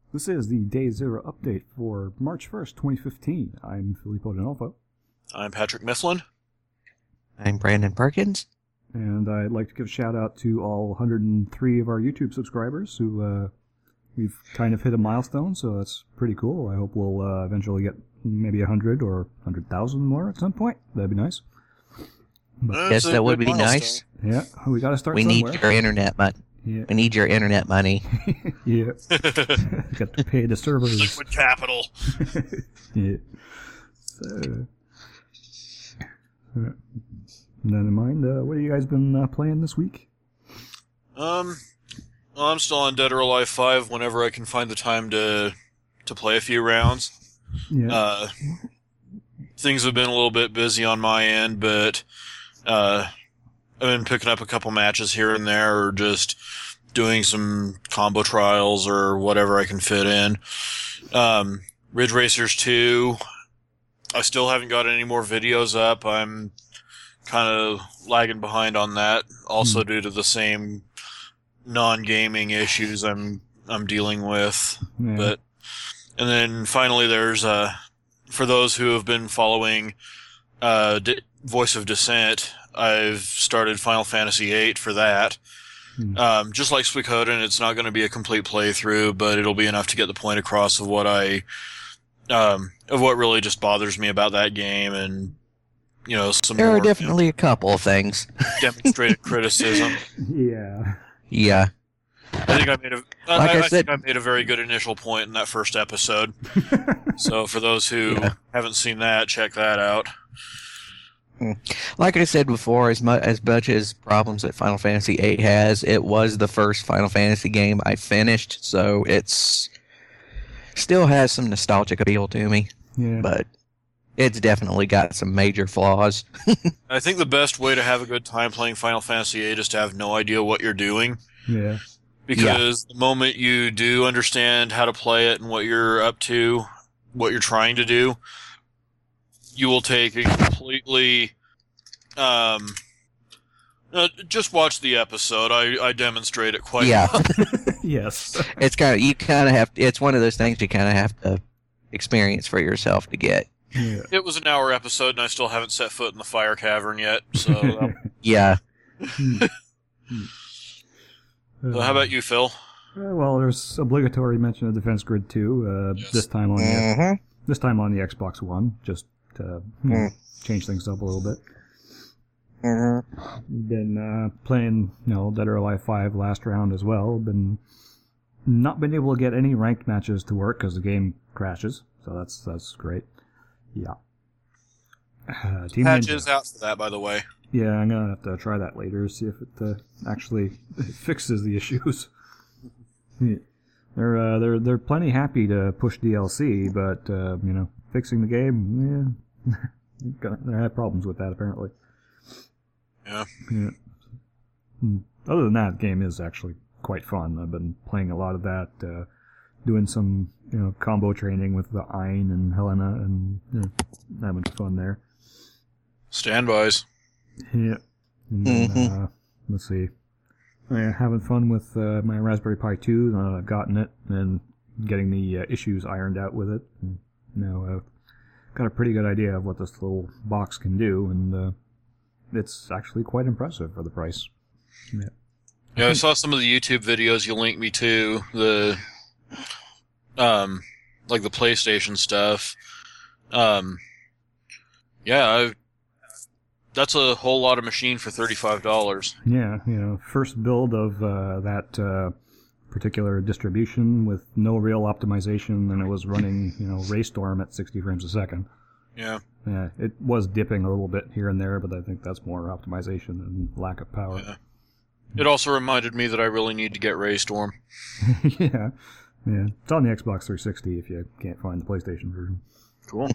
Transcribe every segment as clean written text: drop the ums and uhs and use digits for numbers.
This is the Day Zero update for March 1st, 2015. I'm Filippo D'Onofrio. I'm Patrick Mifflin. I'm Brandon Perkins. And I'd like to give a shout out to all 103 of our YouTube subscribers who we've kind of hit a milestone, so that's pretty cool. I hope we'll eventually get maybe 100 or 100,000 more at some point. That'd be nice. But yes, that would be nice. Yeah, we got to start We somewhere. need your internet money. Yeah. We need your internet money. Yeah. Got to pay the servers. Liquid capital. Yeah. So, none in mind. What have you guys been playing this week? Well, I'm still on Dead or Alive 5 whenever I can find the time to play a few rounds. Yeah. Things have been a little bit busy on my end, but I've been picking up a couple matches here and there, or just doing some combo trials or whatever I can fit in. Ridge Racers 2, I still haven't got any more videos up. I'm kind of lagging behind on that, also due to the same non-gaming issues I'm dealing with. Yeah. And then finally there's for those who have been following Voice of Dissent, I've started Final Fantasy VIII for that. Just like Suikoden, it's not going to be a complete playthrough, but it'll be enough to get the point across of what what really just bothers me about that game, and some There more, are definitely a couple of things. demonstrated criticism. Yeah. Yeah. I think I said- think I made a very good initial point in that first episode. So for those who haven't seen that, check that out. Like I said before, as much as problems that Final Fantasy VIII has, it was the first Final Fantasy game I finished, so it's still has some nostalgic appeal to me. Yeah. But it's definitely got some major flaws. I think the best way to have a good time playing Final Fantasy VIII is to have no idea what you're doing. Yeah. Because the moment you do understand how to play it and what you're up to, what you're trying to do, you will take a completely... just watch the episode. I demonstrate it quite well. Yes. It's one of those things you kind of have to experience for yourself to get. Yeah. It was an hour episode, and I still haven't set foot in the fire cavern yet. So, Yeah. so how about you, Phil? Well, there's obligatory mention of Defense Grid 2. Yes. This time on the Xbox One, just to change things up a little bit. Been playing, Dead or Alive 5 last round as well. Not been able to get any ranked matches to work because the game crashes. So that's great. Yeah. Team Patch Ninja. is out for that, by the way. Yeah, I'm gonna have to try that later, see if it actually fixes the issues. Yeah. They're plenty happy to push DLC, but fixing the game, they have problems with that apparently. Yeah. Yeah. Other than that, the game is actually quite fun. I've been playing a lot of that, doing some combo training with the Ein and Helena, and having fun there. Standbys. Yeah. And then, let's see. Having fun with my Raspberry Pi 2. Now that I've gotten it and getting the issues ironed out with it. And now I've got a pretty good idea of what this little box can do, and it's actually quite impressive for the price. Yeah. Yeah, I saw some of the YouTube videos you linked me to, the like the PlayStation stuff. That's a whole lot of machine for $35. Yeah, first build of that particular distribution with no real optimization, and it was running, Raystorm at 60 frames a second. Yeah. Yeah, it was dipping a little bit here and there, but I think that's more optimization than lack of power. Yeah. It also reminded me that I really need to get Raystorm. Yeah. It's on the Xbox 360 if you can't find the PlayStation version. Cool.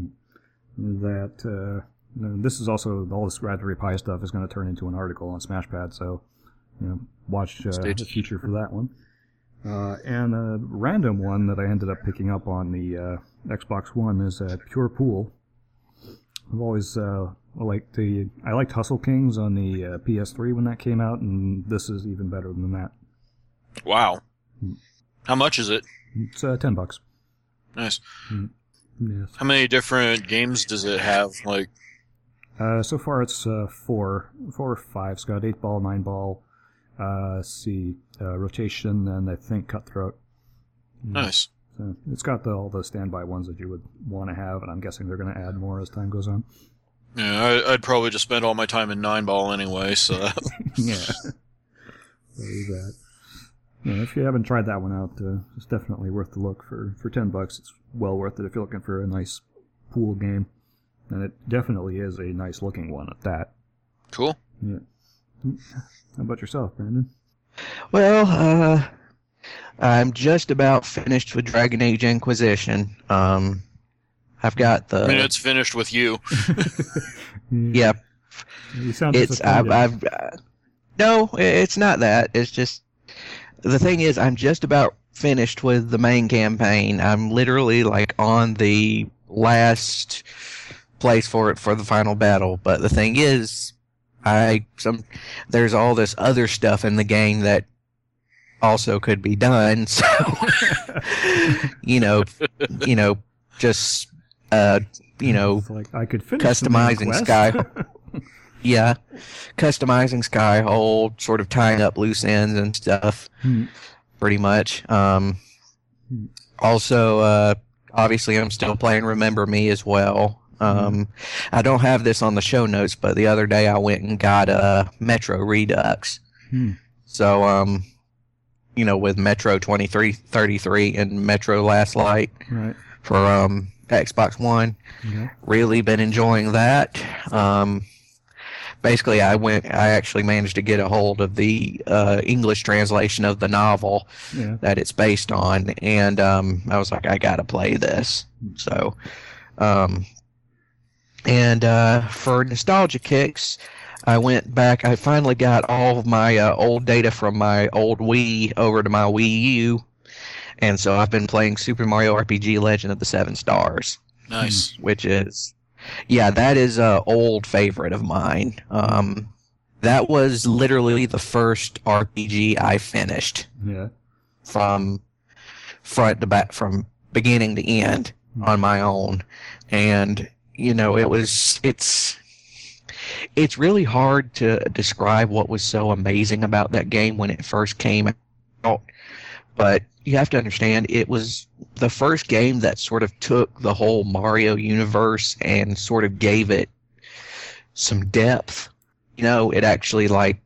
This is also, all this Raspberry Pi stuff is going to turn into an article on Smashpad, so watch the future for that one. And a random one that I ended up picking up on the Xbox One is Pure Pool. I've always I liked Hustle Kings on the PS3 when that came out, and this is even better than that. Wow. How much is it? It's $10. Nice. Yes. How many different games does it have? Like, so far it's 4 or 5. It's got 8-ball, 9-ball, rotation, and I think cutthroat. Nice. So it's got all the standby ones that you would want to have, and I'm guessing they're going to add more as time goes on. Yeah, I'd probably just spend all my time in 9-ball anyway, so... Yeah. There's that. Yeah, if you haven't tried that one out, it's definitely worth the look. For $10, it's well worth it if you're looking for a nice pool game. And it definitely is a nice looking one at that. Cool. Yeah. How about yourself, Brandon? Well, I'm just about finished with Dragon Age Inquisition. I've got the... I mean, it's finished with you. Yeah. You sound no, it's not that. It's just... The thing is, I'm just about finished with the main campaign. I'm literally, like, on the last place for the final battle. But the thing is, there's all this other stuff in the game that also could be done. So, just like I could finish customizing Skyhold. Yeah, customizing Skyhold, sort of tying up loose ends and stuff, pretty much. Also, obviously, I'm still playing Remember Me as well. I don't have this on the show notes, but the other day I went and got Metro Redux. So, with Metro 2333 and Metro Last Light for Xbox One. Really been enjoying that. Basically, I actually managed to get a hold of the English translation of the novel that it's based on, and I was like, I gotta play this. So, for nostalgia kicks, I went back. I finally got all of my old data from my old Wii over to my Wii U, and so I've been playing Super Mario RPG Legend of the Seven Stars. Nice. Which is... Yeah, that is an old favorite of mine. That was literally the first RPG I finished. Yeah. From front to back, from beginning to end on my own. And, it's really hard to describe what was so amazing about that game when it first came out. But you have to understand, it was the first game that sort of took the whole Mario universe and sort of gave it some depth. It actually,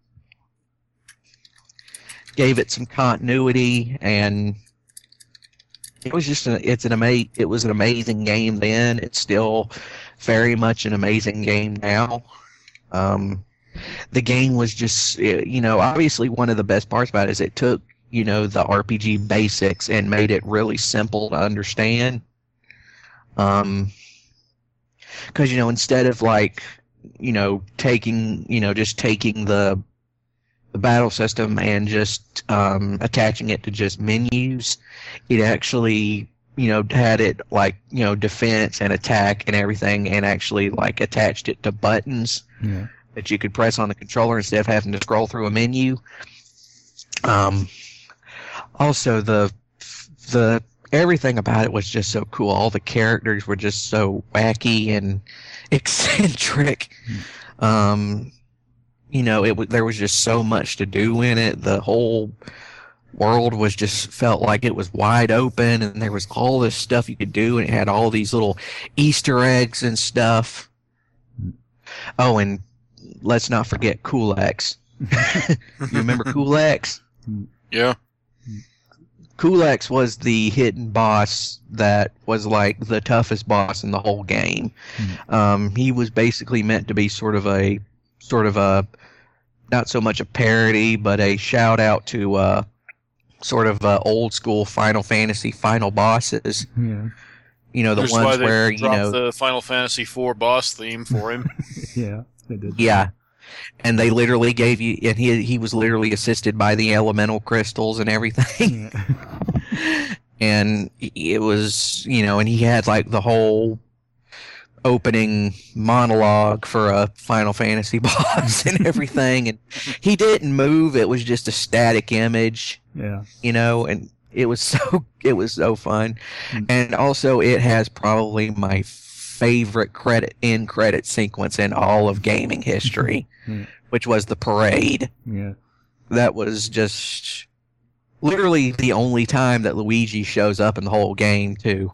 gave it some continuity, and it was just it was an amazing game then. It's still very much an amazing game now. The game was just, obviously one of the best parts about it is it took the RPG basics and made it really simple to understand. Because, instead of taking the battle system and just attaching it to just menus, it actually, had it defense and attack and everything, and actually attached it to buttons that you could press on the controller instead of having to scroll through a menu. Also, the everything about it was just so cool. All the characters were just so wacky and eccentric. There was just so much to do in it. The whole world was just felt like it was wide open, and there was all this stuff you could do, and it had all these little Easter eggs and stuff. Oh, and let's not forget Kulaks. You remember Kulaks? Yeah. Kulaks was the hidden boss that was the toughest boss in the whole game. He was basically meant to be sort of a not so much a parody, but a shout out to old school Final Fantasy final bosses. Yeah. The There's ones why they where dropped the Final Fantasy IV boss theme for him. Yeah, they did. Yeah. And they literally gave you, and he was literally assisted by the elemental crystals and everything. Yeah. And it was, and he had the whole opening monologue for a Final Fantasy boss and everything. And he didn't move. It was just a static image. Yeah. And It was so fun. And also it has probably my favorite end credit sequence in all of gaming history, which was the parade. Yeah. That was just literally the only time that Luigi shows up in the whole game, too.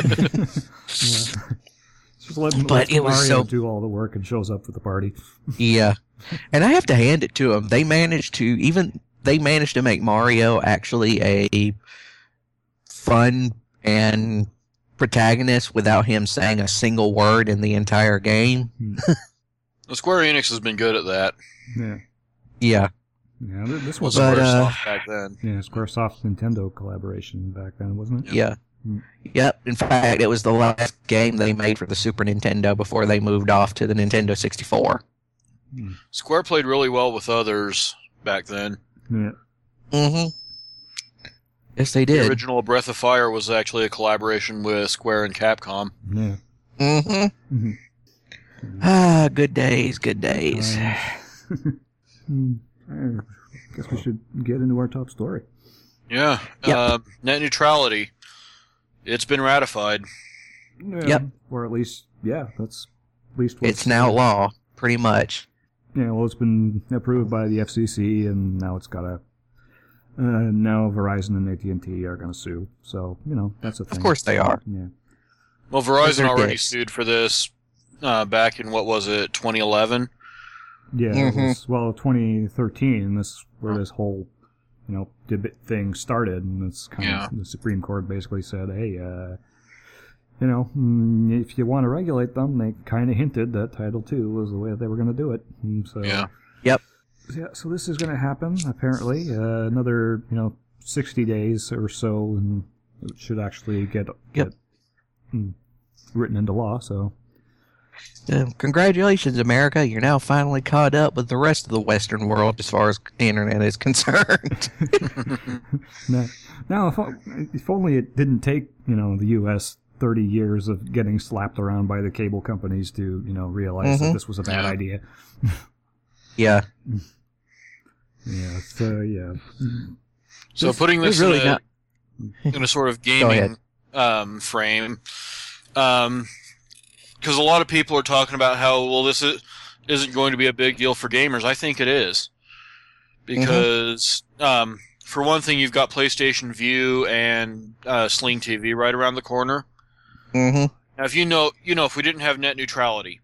Just let Mario do all the work and shows up for the party. Yeah. And I have to hand it to them. They managed to make Mario actually a fun and protagonist without him saying a single word in the entire game. Well, Square Enix has been good at that. Yeah. Yeah. Yeah, this was Squaresoft back then. Yeah, Squaresoft Nintendo collaboration back then, wasn't it? Yeah. Yep. In fact, it was the last game they made for the Super Nintendo before they moved off to the Nintendo 64. Square played really well with others back then. Yeah. Mm-hmm. Yes, they did. The original Breath of Fire was actually a collaboration with Square and Capcom. Yeah. Mm-hmm. Ah, good days, good days. I guess we should get into our top story. Yeah. Yep. Net neutrality. It's been ratified. Yeah, Yep. Or at least, that's at least what's... It's now law, pretty much. Yeah, well, it's been approved by the FCC, and now it's got a... now Verizon and AT&T are going to sue. So, that's a thing. Of course they are. Yeah. Well, Verizon already dicks. sued for this back in, 2011? Yeah, it was, 2013, this where this whole, thing started, and it's kind of, the Supreme Court basically said, hey, if you want to regulate them, they kind of hinted that Title II was the way that they were going to do it. And so, yeah. Yep. Yeah, so this is going to happen, apparently. Another, 60 days or so, and it should actually get written into law, so... Congratulations, America. You're now finally caught up with the rest of the Western world as far as the internet is concerned. Now, if only it didn't take, the U.S. 30 years of getting slapped around by the cable companies to, realize that this was a bad idea. Yeah. Yeah, so, So putting this in a sort of gaming frame, because a lot of people are talking about how, this isn't going to be a big deal for gamers. I think it is. Because, for one thing, you've got PlayStation Vue and Sling TV right around the corner. Mm-hmm. Now, if if we didn't have net neutrality,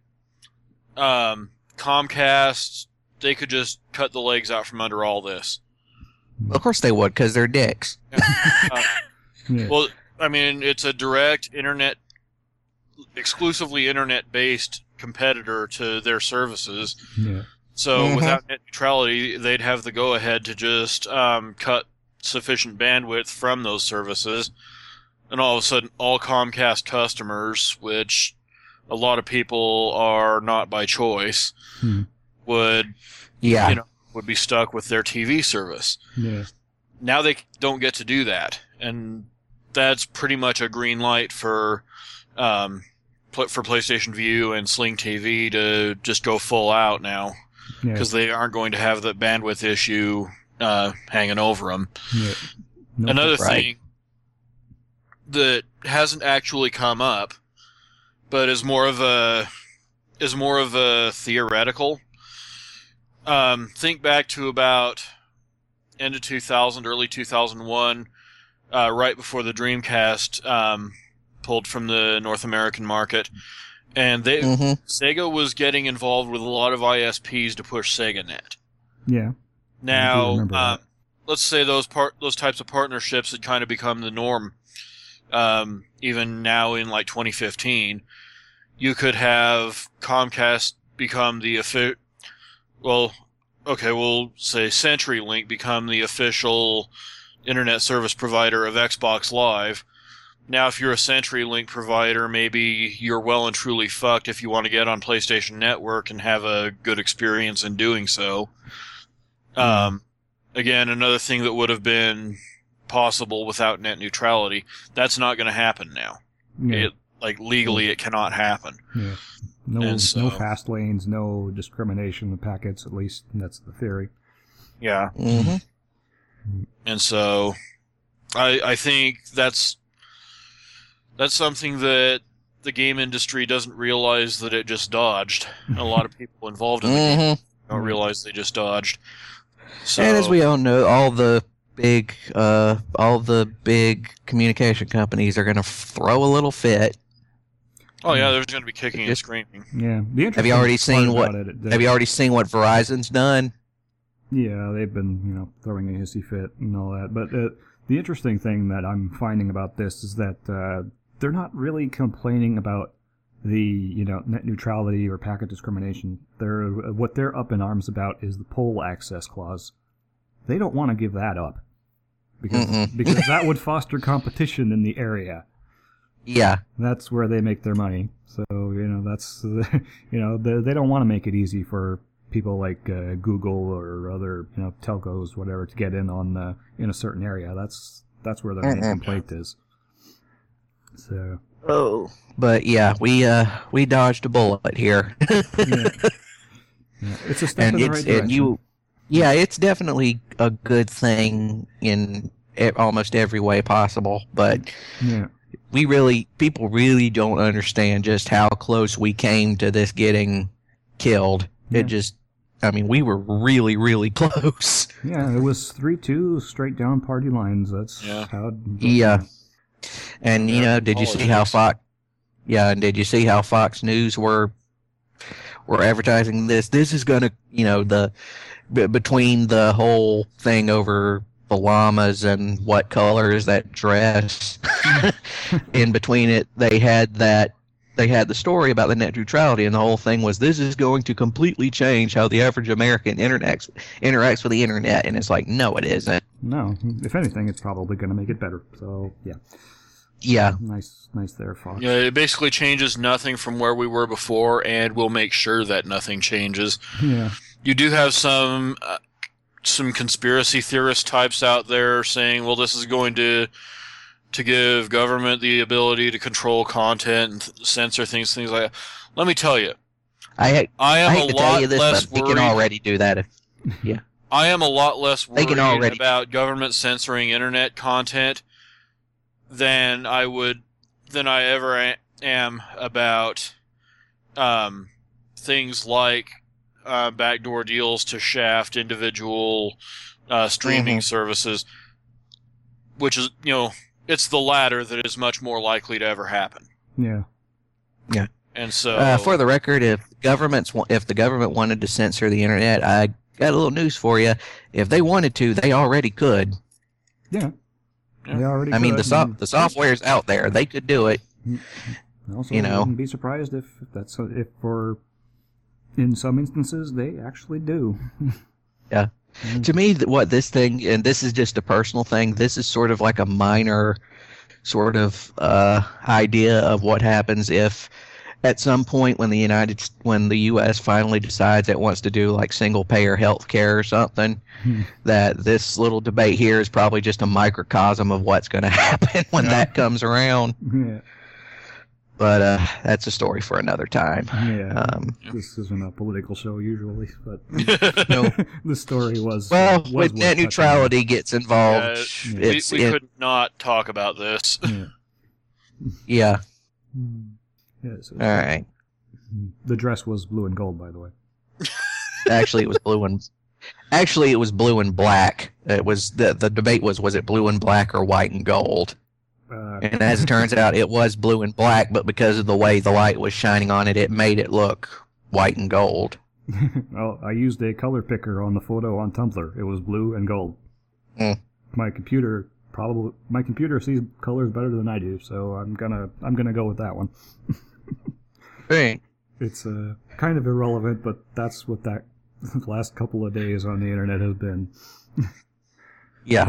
Comcast, they could just cut the legs out from under all this. Of course they would, because they're dicks. Well, I mean, it's a direct exclusively internet-based competitor to their services. Yeah. So without net neutrality, they'd have the go-ahead to just cut sufficient bandwidth from those services, and all of a sudden, all Comcast customers, which a lot of people are not by choice, would be stuck with their TV service. Yeah. Now they don't get to do that, and that's pretty much a green light for PlayStation Vue and Sling TV to just go full out now, because they aren't going to have the bandwidth issue hanging over them. Yeah. Another thing that hasn't actually come up, but is more of a theoretical. Think back to about end of 2000, early 2001, right before the Dreamcast pulled from the North American market, and Sega was getting involved with a lot of ISPs to push SegaNet. Yeah. Now, let's say those types of partnerships had kind of become the norm. Even now in 2015, you could have Comcast become the we'll say CenturyLink become the official internet service provider of Xbox Live. Now, if you're a CenturyLink provider, maybe you're well and truly fucked if you want to get on PlayStation Network and have a good experience in doing so. Again, another thing that would have been possible without net neutrality, that's not going to happen now. Yeah. Legally, it cannot happen. Yeah. No fast lanes, no discrimination of packets, at least that's the theory. Yeah. And so, I think that's something that the game industry doesn't realize that it just dodged. A lot of people involved in the game don't realize they just dodged. So, and as we all know, all the big communication companies are going to throw a little fit. Oh yeah, there's going to be kicking and screaming. Yeah. Have you already seen what Verizon's done? Yeah, they've been throwing a hissy fit and all that. But the interesting thing that I'm finding about this is that they're not really complaining about the net neutrality or packet discrimination. What they're up in arms about is the poll access clause. They don't want to give that up because that would foster competition in the area. Yeah, that's where they make their money. So that's they don't want to make it easy for people like Google or other telcos, whatever, to get in on in a certain area. That's where their main complaint is. So. Oh, but yeah, we dodged a bullet here. Yeah. It's a step in the right direction. It's definitely a good thing in almost every way possible. But people really don't understand just how close we came to this getting killed. Yeah. We were really, really close. Yeah, it was 3-2 straight down party lines. That's how. Yeah. And did you see how Fox? Yeah, and did you see how Fox News were advertising this? This is gonna, between the whole thing over the llamas and what color is that dress, in between it, they had the story about the net neutrality, and the whole thing was this is going to completely change how the average American interacts with the internet, and it's like, no, it isn't. No, if anything, it's probably going to make it better. So yeah. Yeah. Nice there, Fox. Yeah, it basically changes nothing from where we were before, and we'll make sure that nothing changes. Yeah. You do have some conspiracy theorist types out there saying, well, this is going to give government the ability to control content and censor things like that. Let me tell you, I am hate a to lot tell you this, less but worried. We can already do that. Yeah. I am a lot less worried about government censoring internet content than I ever am about things like backdoor deals to shaft individual streaming services, which is, it's the latter that is much more likely to ever happen. Yeah. Yeah. And so, for the record, if the government wanted to censor the internet, I got a little news for you. If they wanted to, they already could. Yeah. They already could. I mean, the software's out there. They could do it. Also, I wouldn't be surprised if in some instances they actually do. Yeah. To me, what this thing, and this is just a personal thing, this is sort of like a minor sort of idea of what happens if at some point when the U.S. finally decides it wants to do like single payer health care or something, that this little debate here is probably just a microcosm of what's going to happen when that comes around. Yeah. But that's a story for another time. Yeah. This isn't a political show usually, but no. The story was with net neutrality gets involved. We could not talk about this. Yeah. Yeah, so all right. The dress was blue and gold, by the way. Actually, it was blue and black. It was the debate was it blue and black or white and gold? And as it turns out, it was blue and black, but because of the way the light was shining on it, it made it look white and gold. Well, I used a color picker on the photo on Tumblr. It was blue and gold. My computer sees colors better than I do, so I'm gonna go with that one. Right. It's kind of irrelevant, but that's what that last couple of days on the internet has been. Yeah.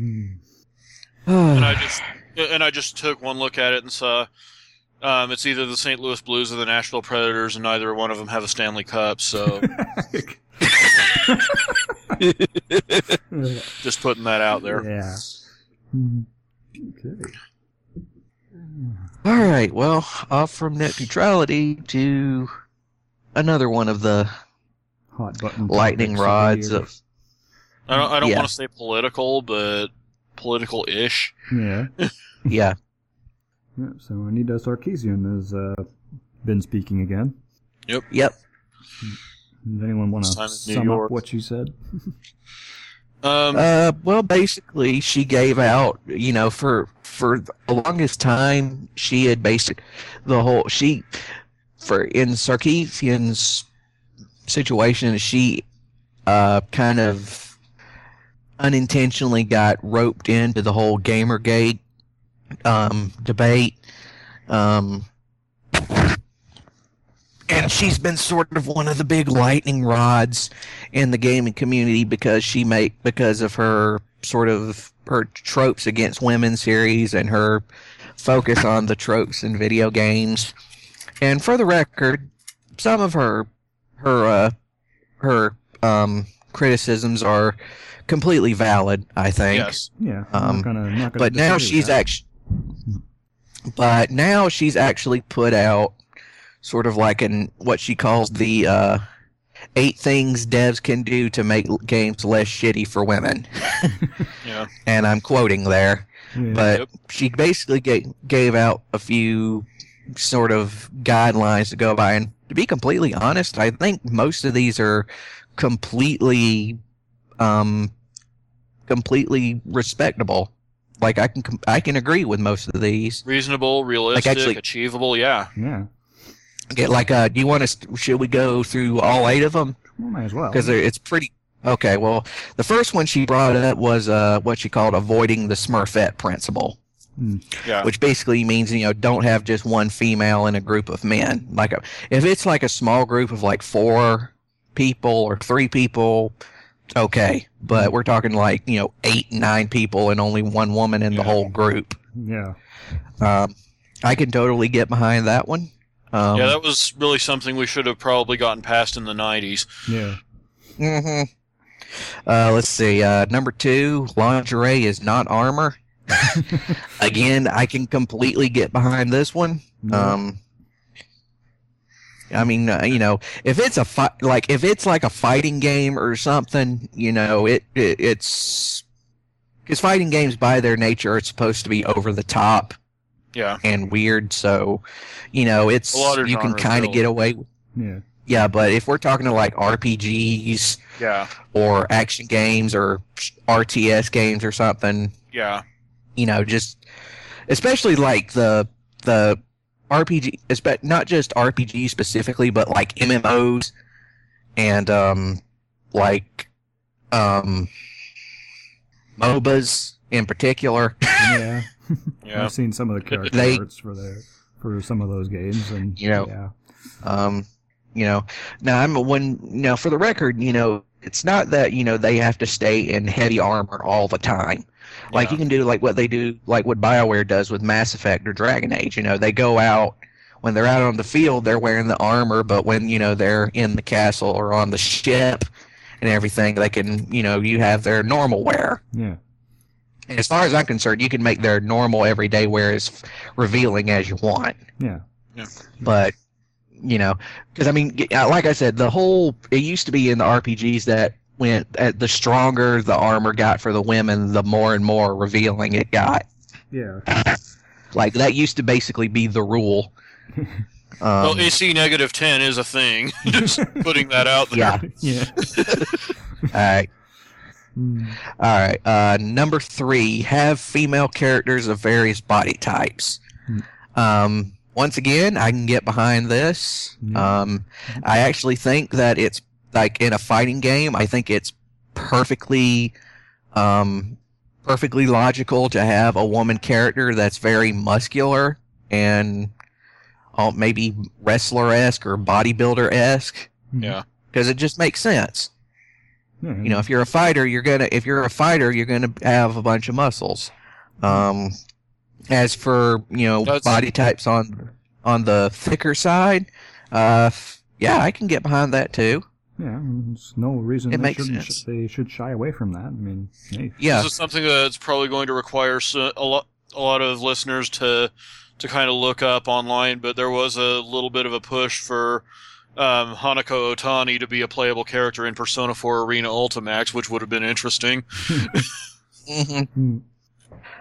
And I just took one look at it and saw it's either the St. Louis Blues or the Nashville Predators, and neither one of them have a Stanley Cup, so just putting that out there. Yeah. Okay. All right. Well, off from net neutrality to another one of the hot button lightning rods of. I don't want to say political, but political-ish. Yeah. Yeah. Yeah, so Anita Sarkeesian has been speaking again. Yep. Does anyone want to sum up what she said? Well, basically, she gave out, for the longest time, she had in Sarkeesian's situation, she kind of unintentionally got roped into the whole Gamergate debate. And she's been sort of one of the big lightning rods in the gaming community because of her sort of her tropes against women series and her focus on the tropes in video games. And for the record, some of her criticisms are completely valid, I think. Yes. Yeah. I'm not gonna but now she's actually put out sort of like what she calls the 8 things devs can do to make games less shitty for women. Yeah. And I'm quoting there. Yeah. But she basically gave out a few sort of guidelines to go by. And to be completely honest, I think most of these are completely respectable. Like I can agree with most of these. Reasonable, realistic, achievable, yeah. Yeah. Get do you want to? Should we go through all 8 of them? Well, might as well. Because it's pretty. Okay, well, the first one she brought up was what she called avoiding the Smurfette principle. Yeah. Which basically means don't have just one female in a group of men. If it's like a small group of like 4 people or 3 people, okay. But we're talking 8, 9 people and only 1 woman in the whole group. Yeah. I can totally get behind that one. Yeah, that was really something we should have probably gotten past in the 90s. Yeah. Mm-hmm. Let's see. Number 2, lingerie is not armor. Again, I can completely get behind this one. Yeah. I mean, if it's if it's like a fighting game or something, it's because fighting games by their nature are supposed to be over the top. Yeah. And weird, so it's you can kind of get away with. Yeah. Yeah, but if we're talking to like RPGs, or action games or RTS games or something, just especially like the RPG, not just RPG specifically, but like MMOs and MOBAs in particular. Yeah. Yeah. I've seen some of the character arts for some of those games, and now for the record, it's not that they have to stay in heavy armor all the time. Like you can do like what they do, like what BioWare does with Mass Effect or Dragon Age. They go out when they're out on the field, they're wearing the armor, but when they're in the castle or on the ship and everything, they can you have their normal wear. Yeah. And as far as I'm concerned, you can make their normal everyday wear as revealing as you want. Yeah. But, because I mean, like I said, it used to be in the RPGs that the stronger the armor got for the women, the more and more revealing it got. Yeah. Like that used to basically be the rule. Well, AC -10 is a thing. Just putting that out there. Yeah. All right. All right. Number 3, have female characters of various body types. Once again, I can get behind this. I actually think that it's like in a fighting game. I think it's perfectly logical to have a woman character that's very muscular and maybe wrestler-esque or bodybuilder-esque. Yeah. Because it just makes sense. Yeah. If you're a fighter, you're gonna have a bunch of muscles. As for body types on the thicker side, I can get behind that too. Yeah, there's no reason they should shy away from that. I mean, hey. Yeah, this is something that's probably going to require a lot of listeners to kind of look up online. But there was a little bit of a push for Hanako Otani to be a playable character in Persona 4 Arena Ultimax, which would have been interesting. Mm-hmm.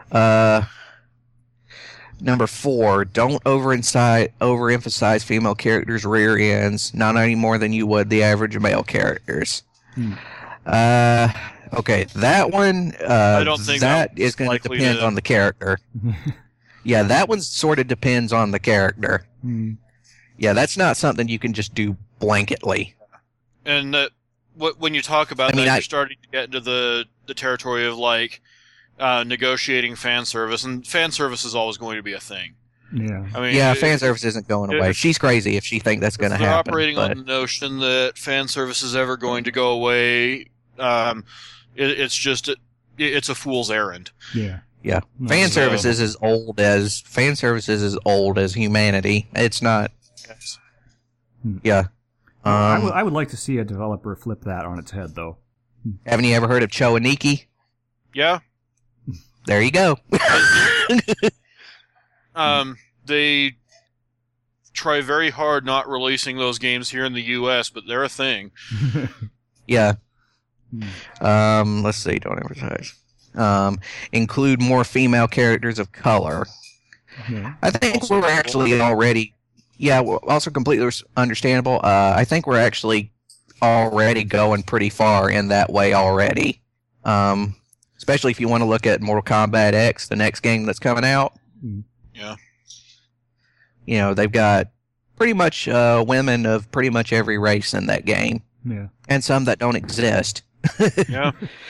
Number 4, don't overemphasize female characters' rear ends, not any more than you would the average male characters. Okay, that one, I don't think that is going to depend on the character. Yeah, that one sort of depends on the character. Yeah, that's not something you can just do blanketly. And when you talk about you're starting to get into the territory of like negotiating fan service, and fan service is always going to be a thing. Yeah. I mean, yeah, fan service isn't going away. She's crazy if she thinks that's going to happen. They're operating on the notion that fan service is ever going to go away. It's a fool's errand. Yeah. Yeah. Fan service is as old as humanity. It's not. Yes. Yeah. I would like to see a developer flip that on its head, though. Haven't you ever heard of Choaniki? Yeah. There you go. They try very hard not releasing those games here in the U.S., but they're a thing. Yeah. Let's see. Don't advertise. Include more female characters of color. Yeah. I think we're actually already. Yeah, also completely understandable. I think we're actually already going pretty far in that way already. Especially if you want to look at Mortal Kombat X, the next game that's coming out. Yeah. You know, they've got pretty much women of pretty much every race in that game. Yeah. And some that don't exist. Yeah.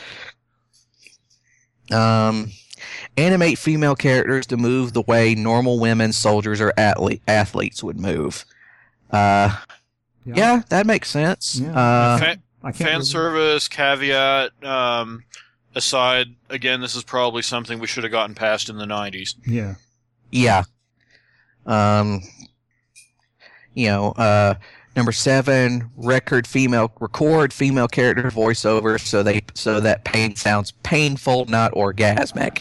Animate female characters to move the way normal women, soldiers, or athletes would move. Yeah, that makes sense. Yeah. Fan service, caveat, aside, again, this is probably something we should have gotten past in the 90s. Yeah. Yeah. Number 7, record female character voiceover so that pain sounds painful, not orgasmic.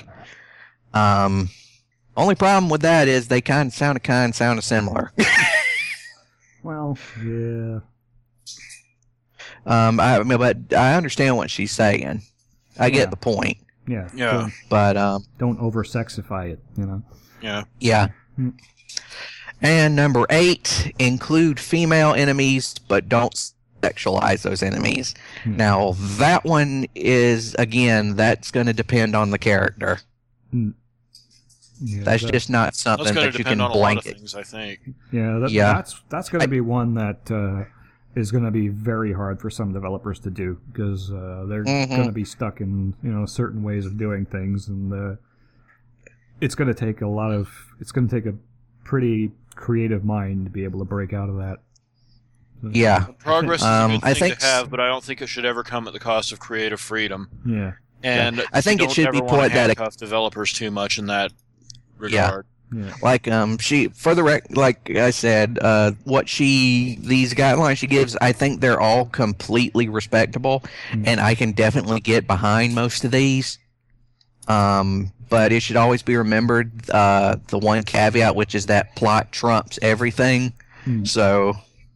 Only problem with that is they kind of sound similar. Well, yeah. But I understand what she's saying. I get the point. Yeah. Yeah. But don't over-sexify it, you know. Yeah. Yeah. And number 8, include female enemies, but don't sexualize those enemies. Now, that one is, again, that's going to depend on the character. Yeah, that's just not something that you can blanket. On a lot of things, I think. Yeah, that's going to be one that is going to be very hard for some developers to do because they're going to be stuck in certain ways of doing things, and it's going to take a pretty creative mind to be able to break out of that. Yeah, progress is a good thing to have, but I don't think it should ever come at the cost of creative freedom. Yeah, and I think it should be put that handcuff developers too much in that regard. Yeah. Like like I said, these guidelines she gives, I think they're all completely respectable, and I can definitely get behind most of these. But it should always be remembered the one caveat, which is that plot trumps everything. So,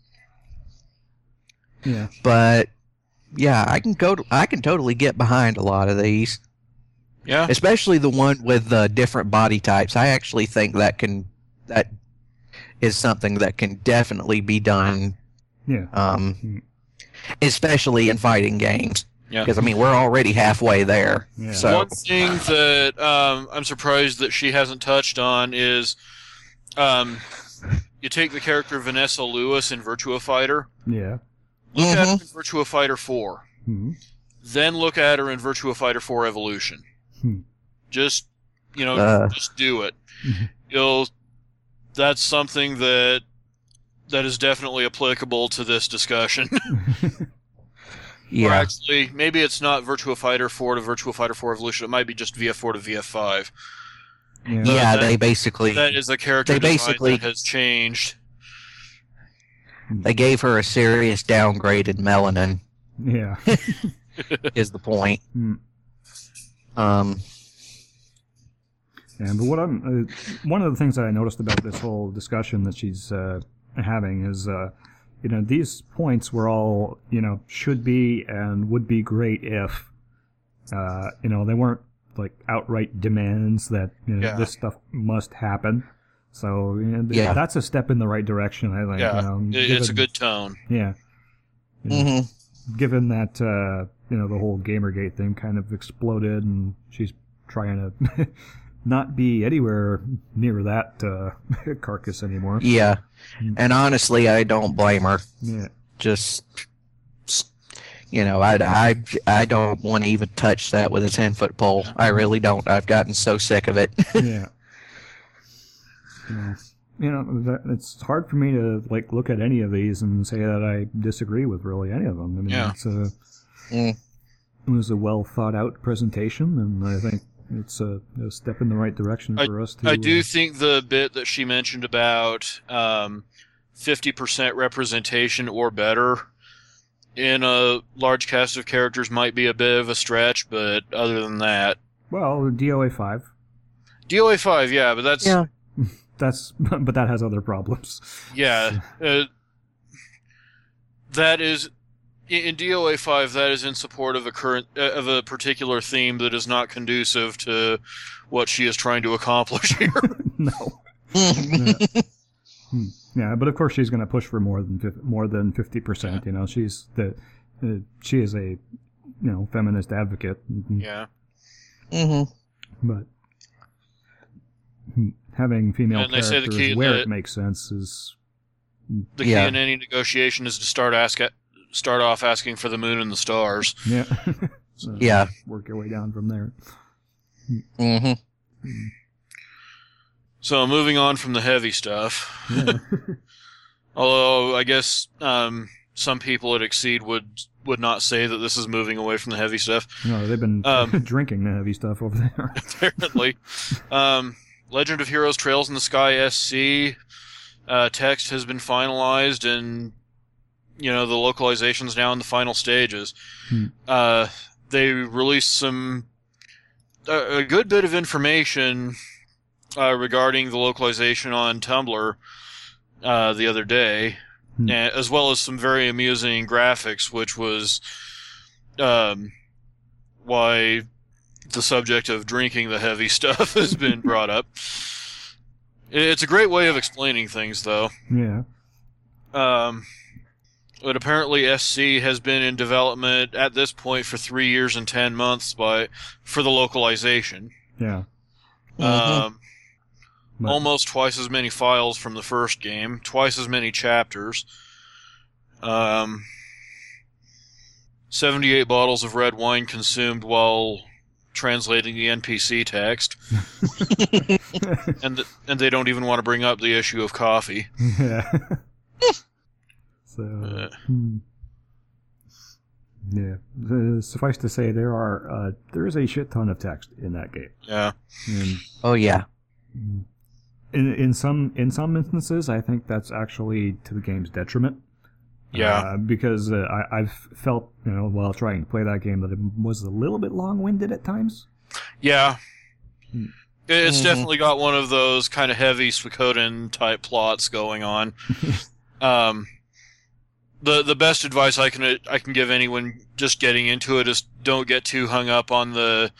yeah. But yeah, I can totally get behind a lot of these. Yeah. Especially the one with different body types. I actually think that is something that can definitely be done. Yeah. Especially in fighting games. Yeah. Because, we're already halfway there. Yeah. So. One thing that I'm surprised that she hasn't touched on is you take the character Vanessa Lewis in Virtua Fighter. Yeah. Look at her in Virtua Fighter 4. Mm-hmm. Then look at her in Virtua Fighter 4 Evolution. Just, just do it. That's something that is definitely applicable to this discussion. Yeah. Or actually, maybe it's not Virtua Fighter 4 to Virtua Fighter 4 Evolution. It might be just VF4 to VF5. Yeah, that is a character design that has changed. They gave her a serious downgrade in melanin. Yeah. Is the point. Yeah, but one of the things that I noticed about this whole discussion that she's having is, these points were all, should be and would be great if, they weren't like outright demands that this stuff must happen. So that's a step in the right direction. I think. Yeah, it's a good tone. Yeah. Given that the whole Gamergate thing kind of exploded, and she's trying to not be anywhere near that carcass anymore. Yeah, and honestly, I don't blame her. Yeah. Just I don't want to even touch that with a 10-foot pole. I really don't. I've gotten so sick of it. Yeah. It's hard for me to look at any of these and say that I disagree with really any of them. I mean, it was a well thought out presentation, and I think it's a step in the right direction for us to. I do think the bit that she mentioned about 50% representation or better in a large cast of characters might be a bit of a stretch, but other than that, well, DOA 5. DOA 5, yeah, but that's. Yeah. But that has other problems. Yeah, that is in DOA 5. That is in support of a particular theme that is not conducive to what she is trying to accomplish here. No. Yeah, but of course she's going to push for more than 50%. She is a feminist advocate. Yeah. But having female characters where it makes sense is the key in any negotiation is to start off asking for the moon and the stars. Yeah. Work your way down from there. So moving on from the heavy stuff. Yeah. Although I guess some people at Exceed would not say that this is moving away from the heavy stuff. No, they've been drinking the heavy stuff over there. Apparently. Legend of Heroes Trails in the Sky SC text has been finalized, and the localization's now in the final stages. They released a good bit of information regarding the localization on Tumblr the other day, as well as some very amusing graphics, which was why the subject of drinking the heavy stuff has been brought up. It's a great way of explaining things, though. Yeah. But apparently SC has been in development at this point for 3 years and 10 months for the localization. Yeah. Almost twice as many files from the first game, twice as many chapters. 78 bottles of red wine consumed while translating the NPC text. and they don't even want to bring up the issue of coffee. Yeah. So, suffice to say, there is a shit ton of text in that game. Yeah. Oh yeah. In some instances, I think that's actually to the game's detriment. Yeah. Because I've felt, while trying to play that game, that it was a little bit long-winded at times. Yeah. It's definitely got one of those kind of heavy Suikoden type plots going on. The best advice I can give anyone just getting into it is don't get too hung up on the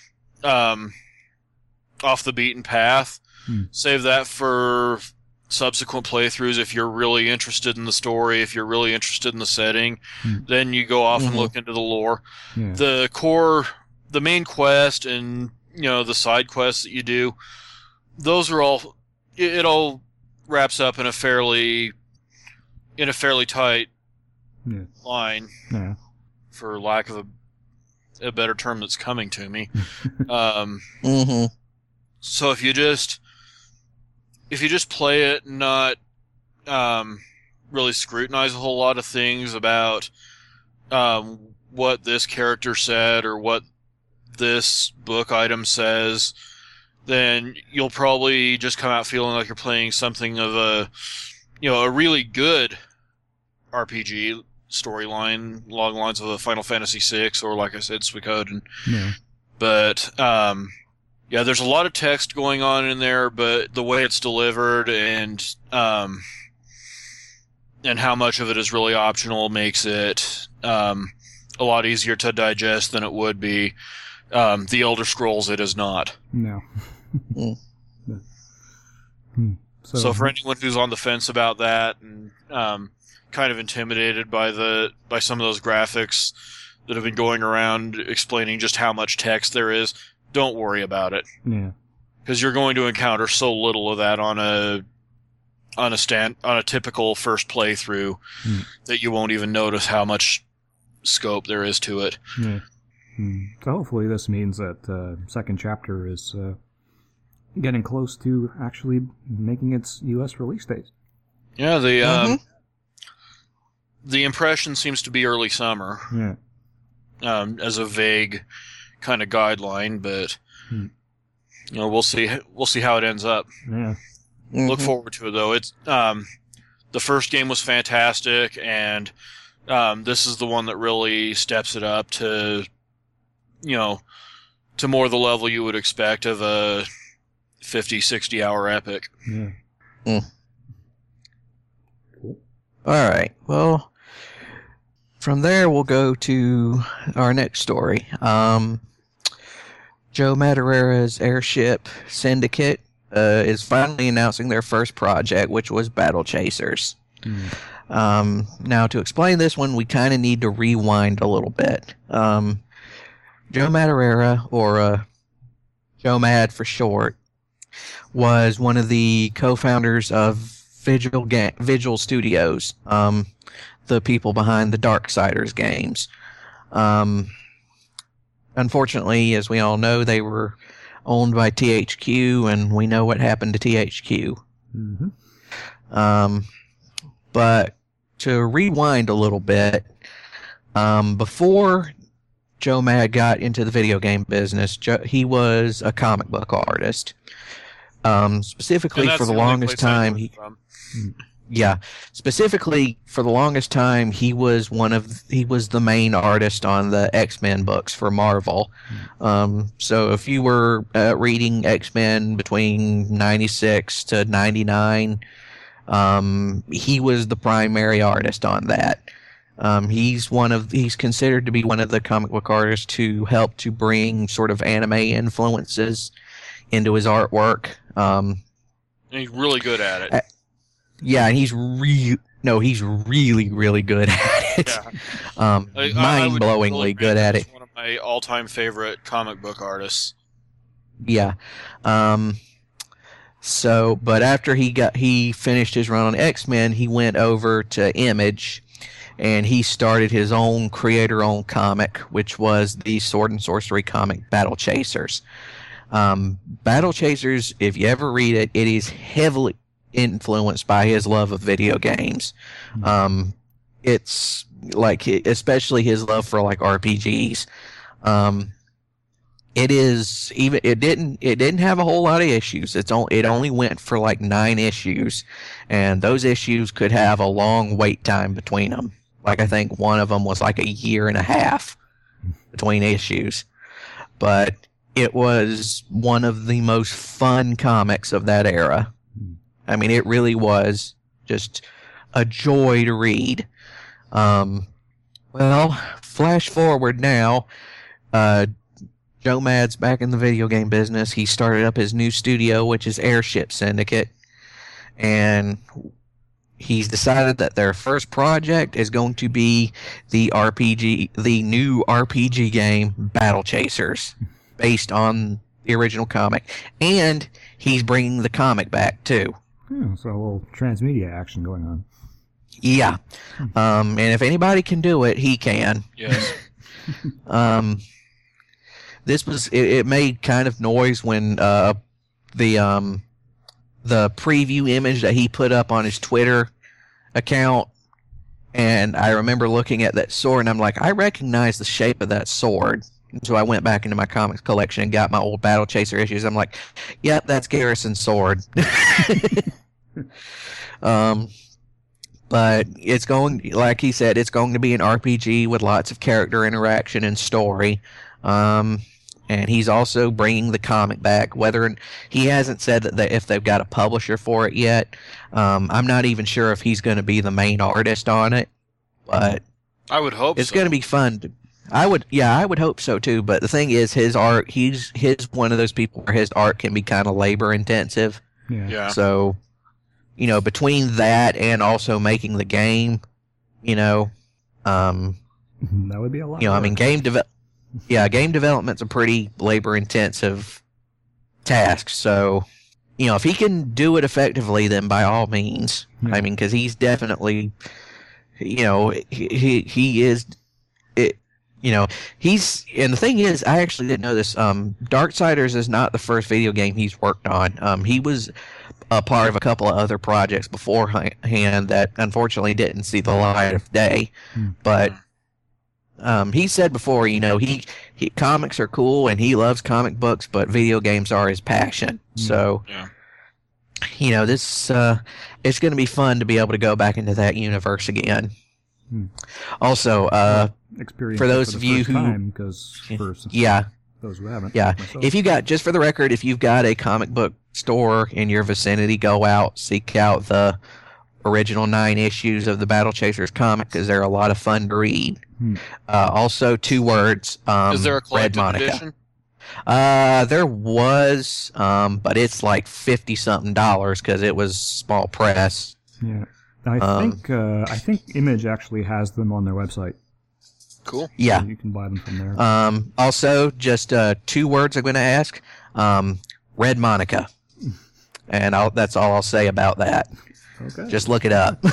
off the beaten path. Save that for subsequent playthroughs. If you're really interested in the story, if you're really interested in the setting, then you go off and look into the lore. Yeah. The main quest and the side quests that you do, those are all. It all wraps up in a fairly tight line, for lack of a better term that's coming to me. So if you just play it and not really scrutinize a whole lot of things about what this character said or what this book item says, then you'll probably just come out feeling like you're playing something of a really good RPG storyline along the lines of a Final Fantasy VI or, like I said, Suikoden. Yeah. But there's a lot of text going on in there, but the way it's delivered and how much of it is really optional makes it a lot easier to digest than it would be The Elder Scrolls, it is not. No. So for anyone who's on the fence about that and kind of intimidated by some of those graphics that have been going around explaining just how much text there is, don't worry about it. Yeah. Because you're going to encounter so little of that on a typical first playthrough that you won't even notice how much scope there is to it. Yeah. So hopefully this means that second chapter is getting close to actually making its U.S. release date. Yeah, the impression seems to be early summer. Yeah. As a vague kind of guideline, but we'll see how it ends up. Yeah. Look forward to it though. It's the first game was fantastic, and this is the one that really steps it up to more the level you would expect of a 50-60 hour epic. Yeah. Cool. All right. Well, from there we'll go to our next story. Joe Madureira's Airship Syndicate is finally announcing their first project, which was Battle Chasers. Now, to explain this one, we kind of need to rewind a little bit. Joe Madureira, or Joe Mad for short, was one of the co-founders of Vigil Studios, the people behind the Darksiders games. Unfortunately, as we all know, they were owned by THQ, and we know what happened to THQ. But to rewind a little bit, before Joe Mad got into the video game business, he was a comic book artist. Specifically for the longest time, specifically for the longest time, he was the main artist on the X-Men books for Marvel. So if you were reading X-Men between 96 to 99, he was the primary artist on that. He's considered to be one of the comic book artists who helped to bring sort of anime influences into his artwork. And he's really good at it. Yeah, and he's really, really good at it. Yeah. Mind-blowingly good at it. He's one of my all-time favorite comic book artists. Yeah. But after he finished his run on X-Men, he went over to Image, and he started his own creator-owned comic, which was the Sword and Sorcery comic Battle Chasers. Battle Chasers, if you ever read it, it is heavily influenced by his love of video games. It's especially his love for RPGs. It didn't have a whole lot of issues. It only went for 9 issues, and those issues could have a long wait time between them. I think one of them was a year and a half between issues. But it was one of the most fun comics of that era. I mean, it really was just a joy to read. Well, flash forward now. Joe Mad's back in the video game business. He started up his new studio, which is Airship Syndicate. And he's decided that their first project is going to be the new RPG game Battle Chasers, based on the original comic. And he's bringing the comic back, too. Yeah, so a little transmedia action going on. Yeah. And if anybody can do it, he can. Yes. It made kind of noise when the preview image that he put up on his Twitter account, and I remember looking at that sword, and I'm like, I recognize the shape of that sword. And so I went back into my comics collection and got my old Battle Chaser issues. I'm like, yep, that's Garrison's sword. But it's going, like he said, it's going to be an RPG with lots of character interaction and story. And he's also bringing the comic back. He hasn't said that if they've got a publisher for it yet. I'm not even sure if he's going to be the main artist on it, but I would hope it's going to be fun. I would hope so too. But the thing is, his art, he's one of those people where his art can be kind of labor intensive. Yeah. So, between that and also making the game, that would be a lot. I mean, game development's a pretty labor intensive task. So, if he can do it effectively, then by all means. Yeah. I mean, because he's definitely, he is it. And the thing is, I actually didn't know this. Darksiders is not the first video game he's worked on. He was a part of a couple of other projects beforehand that unfortunately didn't see the light of day. But he said before, he comics are cool and he loves comic books, but video games are his passion. So, this it's going to be fun to be able to go back into that universe again. Also, for those of you who, those who haven't, if you got, just for the record, if you've got a comic book store in your vicinity, go out, seek out the original 9 issues of the Battle Chasers comic, because they're a lot of fun to read. Also, 2 words. Is there a collected Red Monica edition? There was, but it's like $50-something because it was small press. Yeah. I think Image actually has them on their website. Cool. Yeah. So you can buy them from there. Also, just 2 words I'm going to ask. Red Monica. And that's all I'll say about that. Okay. Just look it up.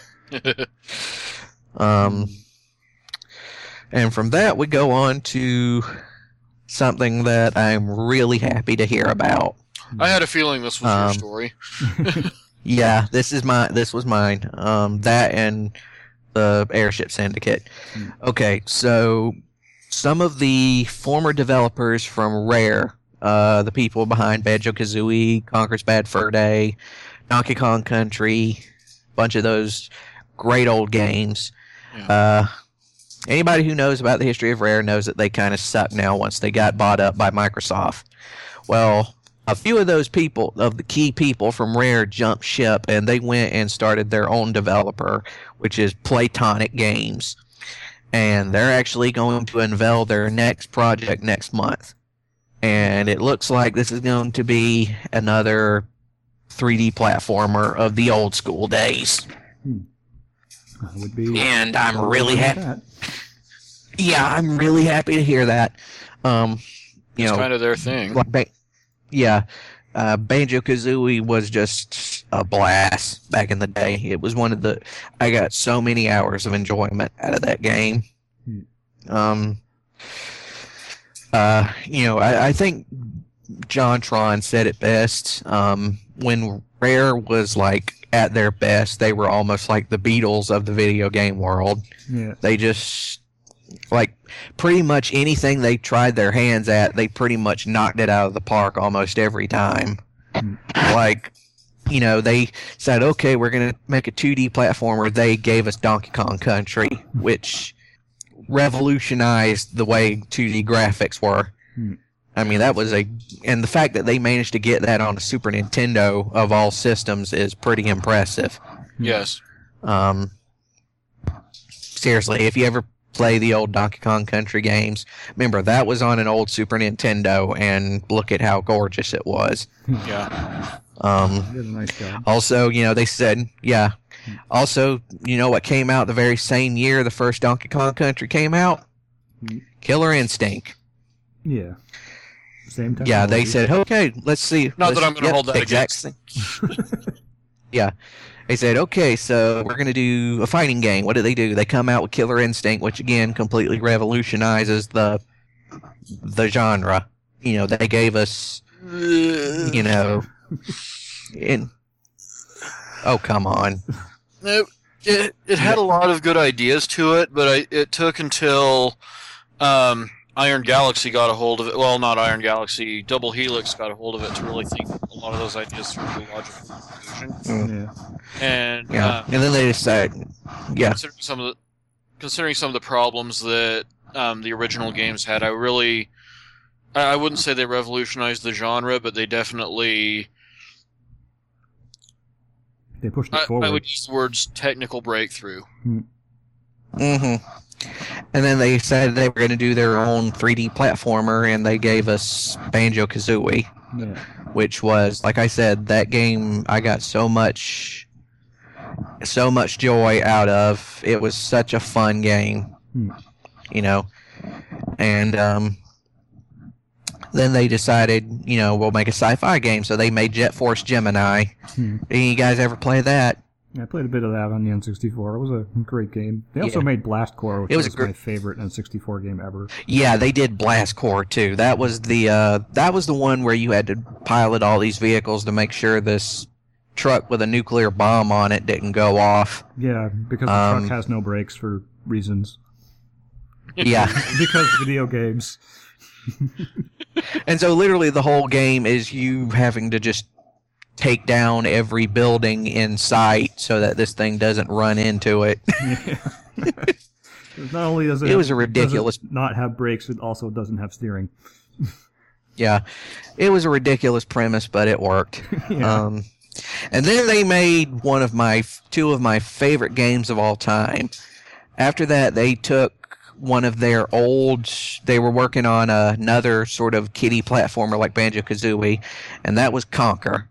And from that, we go on to something that I'm really happy to hear about. I had a feeling this was your story. Yeah, this was mine. That and the Airship Syndicate. Okay, so some of the former developers from Rare, the people behind Banjo-Kazooie, Conker's Bad Fur Day, Donkey Kong Country, bunch of those great old games. Anybody who knows about the history of Rare knows that they kind of suck now once they got bought up by Microsoft. Well, a few of those people, of the key people from Rare, jumped ship, and they went and started their own developer, which is Playtonic Games. And they're actually going to unveil their next project next month. And it looks like this is going to be another 3D platformer of the old school days. Would be. And I'm really happy. Yeah, I'm really happy to hear that. It's kind of their thing. Banjo-Kazooie was just a blast back in the day. It was I got so many hours of enjoyment out of that game. I think JonTron said it best. When Rare was at their best, they were almost like the Beatles of the video game world. Yeah. They just pretty much anything they tried their hands at, they pretty much knocked it out of the park almost every time. They said, okay, we're going to make a 2D platformer. They gave us Donkey Kong Country, which revolutionized the way 2D graphics were. I mean, and the fact that they managed to get that on a Super Nintendo of all systems is pretty impressive. Yes. Seriously, if you ever play the old Donkey Kong Country games, remember that was on an old Super Nintendo, and look at how gorgeous it was. Yeah. Did a nice job. Also, they said, Also, what came out the very same year the first Donkey Kong Country came out? Killer Instinct. Yeah. Same time. Yeah, they said, okay, let's see. Not that I'm going to hold that exact against. Yeah. They said, okay, so we're going to do a fighting game. What do? They come out with Killer Instinct, which again completely revolutionizes the genre. They gave us, oh, come on. It had a lot of good ideas to it, but it took until Iron Galaxy got a hold of it. Well, not Iron Galaxy, Double Helix got a hold of it to really think a lot of those ideas through the logical conclusion. And then they decided, considering some of the problems that the original games had, I wouldn't say they revolutionized the genre, but they definitely pushed it forward. I would use the words technical breakthrough. And then they said they were going to do their own 3D platformer, and they gave us Banjo-Kazooie, which was, like I said, that game I got so much joy out of. It was such a fun game, you know. And then they decided, you know, we'll make a sci-fi game, so they made Jet Force Gemini. Any you guys ever play that? I played a bit of that on the N64. It was a great game. They also made Blast Corps, which was my favorite N64 game ever. Yeah, they did Blast Corps too. That was the one where you had to pilot all these vehicles to make sure this truck with a nuclear bomb on it didn't go off. Yeah, because the truck has no brakes for reasons. Yeah. Because video games. And so literally the whole game is you having to just take down every building in sight so that this thing doesn't run into it. Not only does it was a ridiculous not have brakes, it also doesn't have steering. Yeah, it was a ridiculous premise, but it worked. Yeah. And then they made two of my favorite games of all time. After that, they took one of their they were working on another sort of kiddie platformer like Banjo-Kazooie, and that was Conker.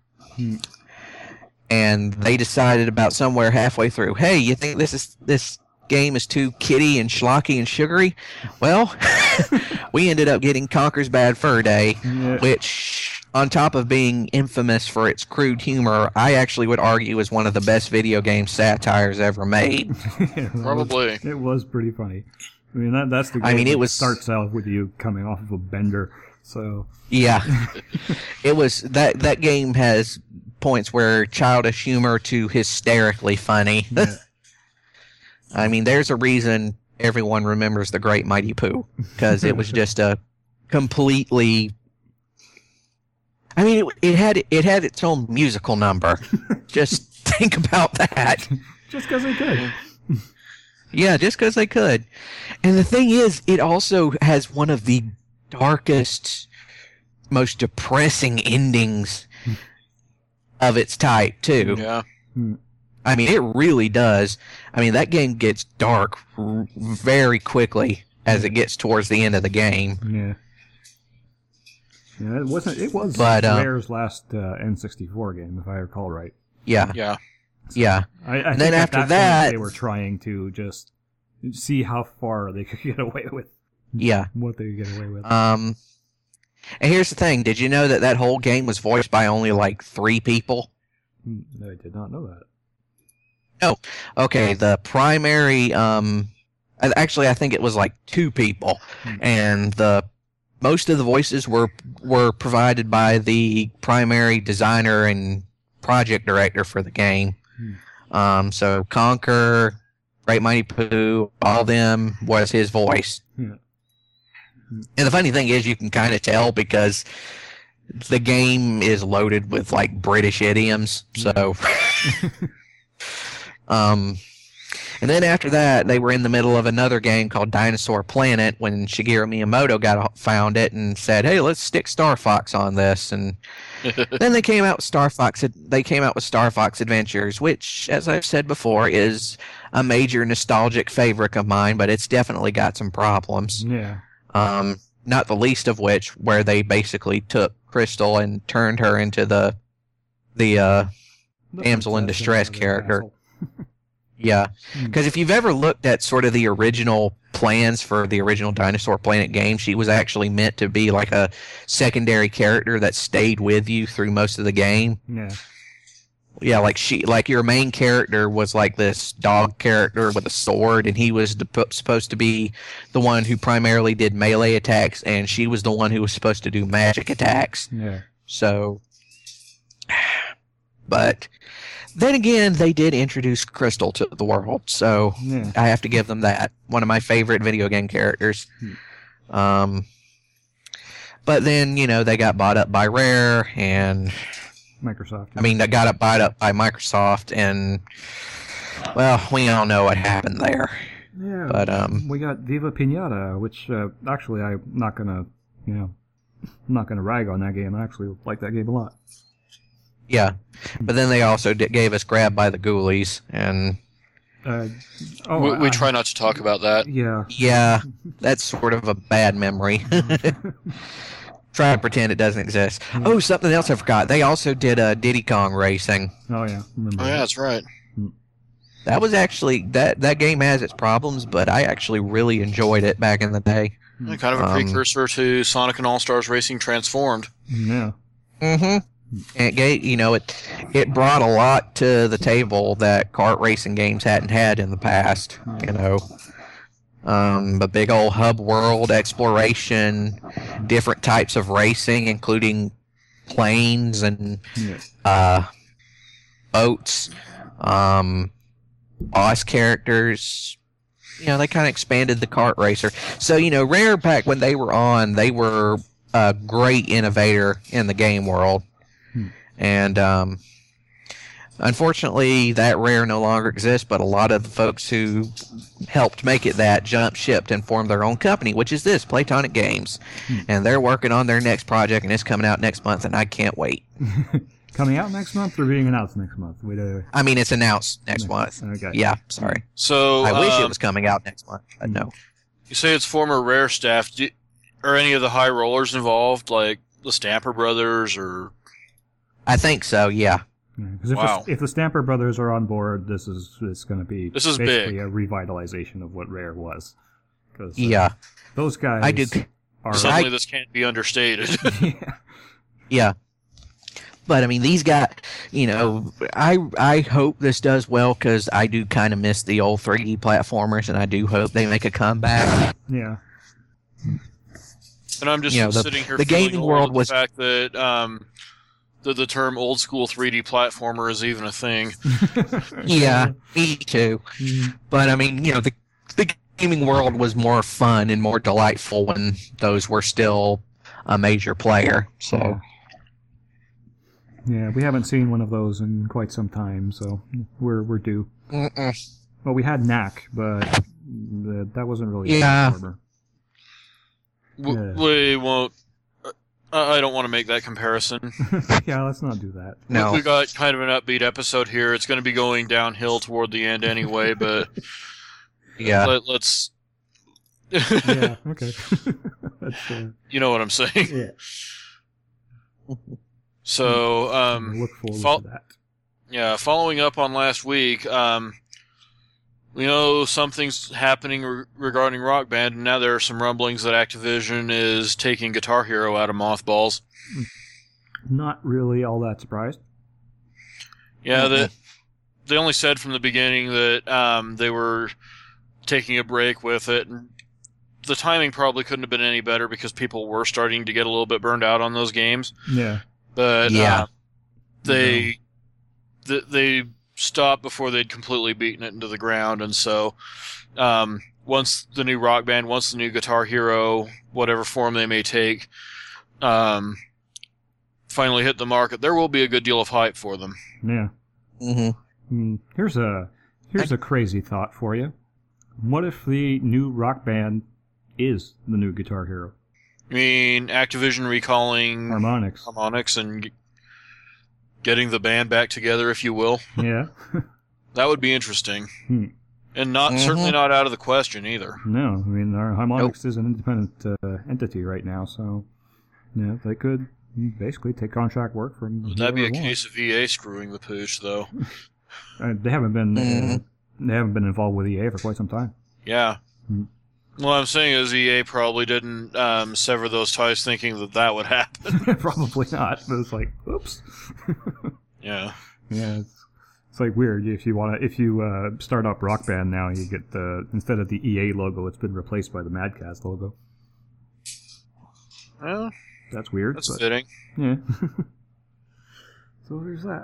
And they decided about somewhere halfway through, hey, you think this game is too kiddie and schlocky and sugary? Well, we ended up getting Conker's Bad Fur Day, which, on top of being infamous for its crude humor, I actually would argue is one of the best video game satires ever made. Probably. It was pretty funny. I mean, that's the game that starts out with you coming off of a bender. So yeah, it was that game has points where childish humor to hysterically funny. Yeah. I mean, there's a reason everyone remembers the Great Mighty Pooh, because it was just a completely. I mean, it had its own musical number. Just think about that. Just because they could. Yeah, just because they could. And the thing is, it also has one of the darkest, most depressing endings of its type, too. Yeah. I mean, it really does. I mean, that game gets dark very quickly as it gets towards the end of the game. Yeah. Yeah, it was Rare's last N64 game, if I recall right. Yeah. Yeah. Yeah. I and think then after that, they were trying to just see how far they could get away with. Yeah. What they could get away with. And here's the thing. Did you know that whole game was voiced by only like 3 people? I did not know that. Oh, okay. The primary, actually, I think it was like 2 people, and most of the voices were provided by the primary designer and project director for the game. So Conker, Great Mighty Pooh, all them was his voice. And the funny thing is, you can kind of tell because the game is loaded with like British idioms. So, and then after that, they were in the middle of another game called Dinosaur Planet when Shigeru Miyamoto found it and said, "Hey, let's stick Star Fox on this." And then they came out with Star Fox. They came out with Star Fox Adventures, which, as I've said before, is a major nostalgic favorite of mine, but it's definitely got some problems. Yeah. Not the least of which, where they basically took Crystal and turned her into the damsel in distress character. Yeah, because if you've ever looked at sort of the original plans for the original Dinosaur Planet game, she was actually meant to be like a secondary character that stayed with you through most of the game. Yeah. Yeah, like your main character was like this dog character with a sword, and he was supposed to be the one who primarily did melee attacks, and she was the one who was supposed to do magic attacks. Yeah. So, but then again, they did introduce Crystal to the world, so I have to give them that. One of my favorite video game characters. But then, they got bought up by Rare and Microsoft. I mean, they got bought up by Microsoft, and well, we all know what happened there. Yeah, but we got Viva Pinata, which actually I'm not gonna rag on that game. I actually like that game a lot. Yeah, but then they also gave us Grab by the Ghoulies, and We try not to talk about that. Yeah. Yeah, that's sort of a bad memory. Try to pretend it doesn't exist. Oh, something else I forgot. They also did Diddy Kong Racing. Oh, yeah. Remember yeah, that's right. That was actually, that game has its problems, but I actually really enjoyed it back in the day. Yeah, kind of a precursor to Sonic and All-Stars Racing Transformed. Yeah. Mm-hmm. And it brought a lot to the table that kart racing games hadn't had in the past. A big old hub world exploration, different types of racing, including planes and boats, boss characters. They kind of expanded the kart racer. So Rare, back when they were on, they were a great innovator in the game world. And unfortunately, that Rare no longer exists, but a lot of the folks who helped make it that jumped ship and formed their own company, which is this, Playtonic Games. And they're working on their next project, and it's coming out next month, and I can't wait. Coming out next month or being announced next month? I mean, it's announced next month. Okay. Yeah, sorry. So I wish it was coming out next month, but no. You say it's former Rare staff. Are any of the high rollers involved, like the Stamper Brothers or... I think so, yeah. Because if the Stamper Brothers are on board, it's going to be basically big. a revitalization of what Rare was. Yeah. Those guys are... Suddenly this can't be understated. Yeah. But, I mean, these guys, I hope this does well because I do kind of miss the old 3D platformers, and I do hope they make a comeback. Yeah. And I'm just sitting here the gaming world was the fact that the term old school 3D platformer is even a thing. Yeah, me too. But I mean, the gaming world was more fun and more delightful when those were still a major player. So yeah, we haven't seen one of those in quite some time, so we're due. Well, we had Knack, but that wasn't really a platformer. We won't. I don't want to make that comparison. Yeah, let's not do that. No. We got kind of an upbeat episode here. It's going to be going downhill toward the end anyway, but yeah, let's. Yeah. Okay. You know what I'm saying? Yeah. So, look forward to that. Yeah, following up on last week, we know something's happening regarding Rock Band, and now there are some rumblings that Activision is taking Guitar Hero out of mothballs. Not really all that surprised. Yeah, they only said from the beginning that they were taking a break with it, and the timing probably couldn't have been any better because people were starting to get a little bit burned out on those games. Yeah. But they stopped before they'd completely beaten it into the ground, and so once the new Rock Band, once the new Guitar Hero, whatever form they may take, finally hit the market, there will be a good deal of hype for them. Yeah. Mm-hmm. Here's a crazy thought for you. What if the new Rock Band is the new Guitar Hero? You mean Activision recalling Harmonix and getting the band back together, if you will? Yeah. That would be interesting. And certainly not out of the question either. No, I mean, our Harmonix is an independent entity right now, so they could basically take contract work from. Would that be a case of EA screwing the pooch, though? They haven't been involved with EA for quite some time. Yeah. What I'm saying is EA probably didn't sever those ties thinking that would happen. Probably not. But it's like, oops. Yeah. Yeah. It's like weird. If you start up Rock Band now, you get instead of the EA logo, it's been replaced by the Madcast logo. Well, that's weird. That's fitting. Yeah. So there's that.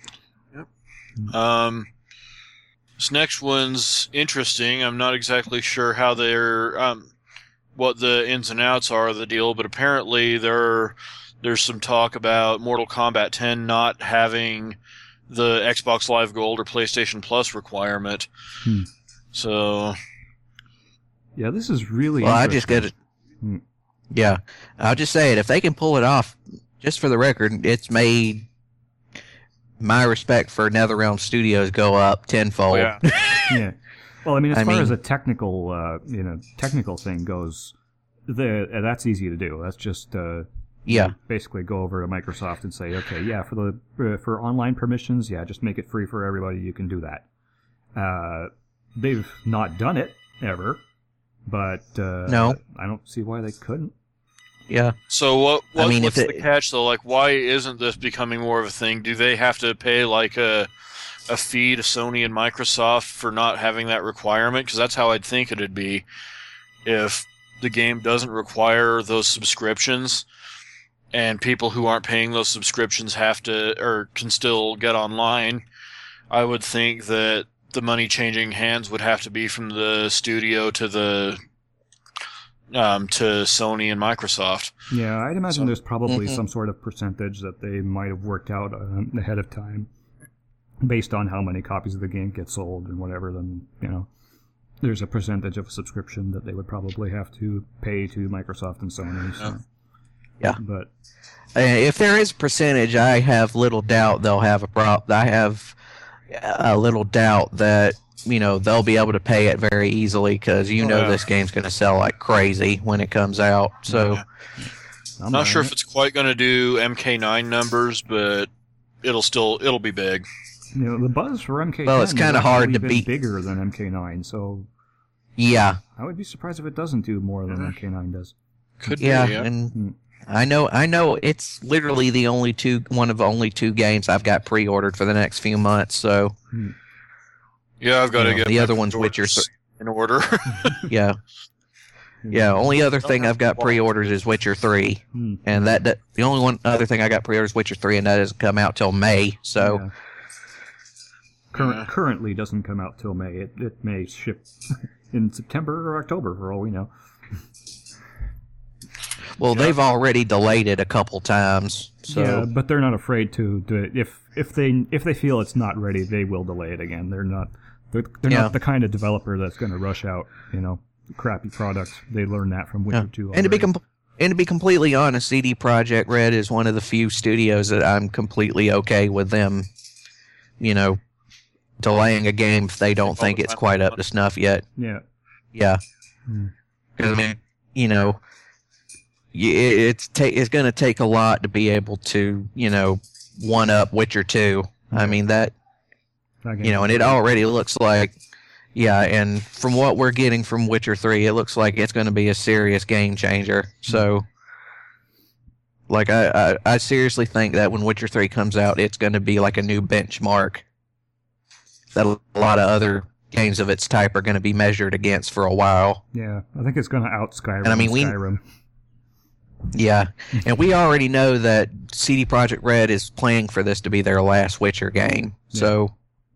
Yep. This next one's interesting. I'm not exactly sure how they're what the ins and outs are of the deal, but apparently there's some talk about Mortal Kombat 10 not having the Xbox Live Gold or PlayStation Plus requirement. So, yeah, this is really. Well, I just get it. Yeah, I'll just say it. If they can pull it off, just for the record, it's made my respect for NetherRealm Studios go up tenfold. Oh, yeah. Yeah. Well, I mean, as far as a technical thing goes, that's easy to do. That's just basically go over to Microsoft and say, okay, yeah, for online permissions, yeah, just make it free for everybody. You can do that. They've not done it ever, but no, I don't see why they couldn't. Yeah. So what's the catch though? Like, why isn't this becoming more of a thing? Do they have to pay like a fee to Sony and Microsoft for not having that requirement? Because that's how I'd think it'd be if the game doesn't require those subscriptions, and people who aren't paying those subscriptions have to or can still get online. I would think that the money changing hands would have to be from the studio to the to Sony and Microsoft. Yeah, I'd imagine there's probably some sort of percentage that they might have worked out ahead of time, based on how many copies of the game get sold and whatever. Then there's a percentage of a subscription that they would probably have to pay to Microsoft and Sony. So. Yeah, but if there is a percentage, I have little doubt they'll have a problem. I have a little doubt that they'll be able to pay it very easily because this game's going to sell like crazy when it comes out. So I'm not sure if it's quite going to do MK9 numbers, but it'll be big. The buzz for MK9 well, it's kind of hard to beat. Bigger than MK9, so yeah, I would be surprised if it doesn't do more than MK9 does. Could be, yeah. And I know it's literally one of the only two games I've got pre-ordered for the next few months. So yeah, I've got to get the other one's Witcher in order. Yeah. Only other thing I've got pre-orders is Witcher 3, and that the only other thing I got pre-ordered is Witcher 3, and that doesn't come out till May. So currently doesn't come out till May. It may ship in September or October for all we know. Well, they've already delayed it a couple times. So. Yeah, but they're not afraid to do it. If they feel it's not ready, they will delay it again. They're not not the kind of developer that's going to rush out, crappy products. They learned that from Witcher 2 already. And to be completely honest, CD Projekt Red is one of the few studios that I'm completely okay with them, delaying a game if they don't think it's quite up to snuff yet. Yeah. Yeah. Because, it's going to take a lot to be able to, one up Witcher 2. I mean, that, and it already looks like, and from what we're getting from Witcher 3, it looks like it's going to be a serious game changer. So, like, I seriously think that when Witcher 3 comes out, it's going to be like a new benchmark that a lot of other games of its type are going to be measured against for a while. Yeah, I think it's going to out Skyrim. And I mean, Skyrim. Yeah, and we already know that CD Projekt Red is planning for this to be their last Witcher game. Yeah. So,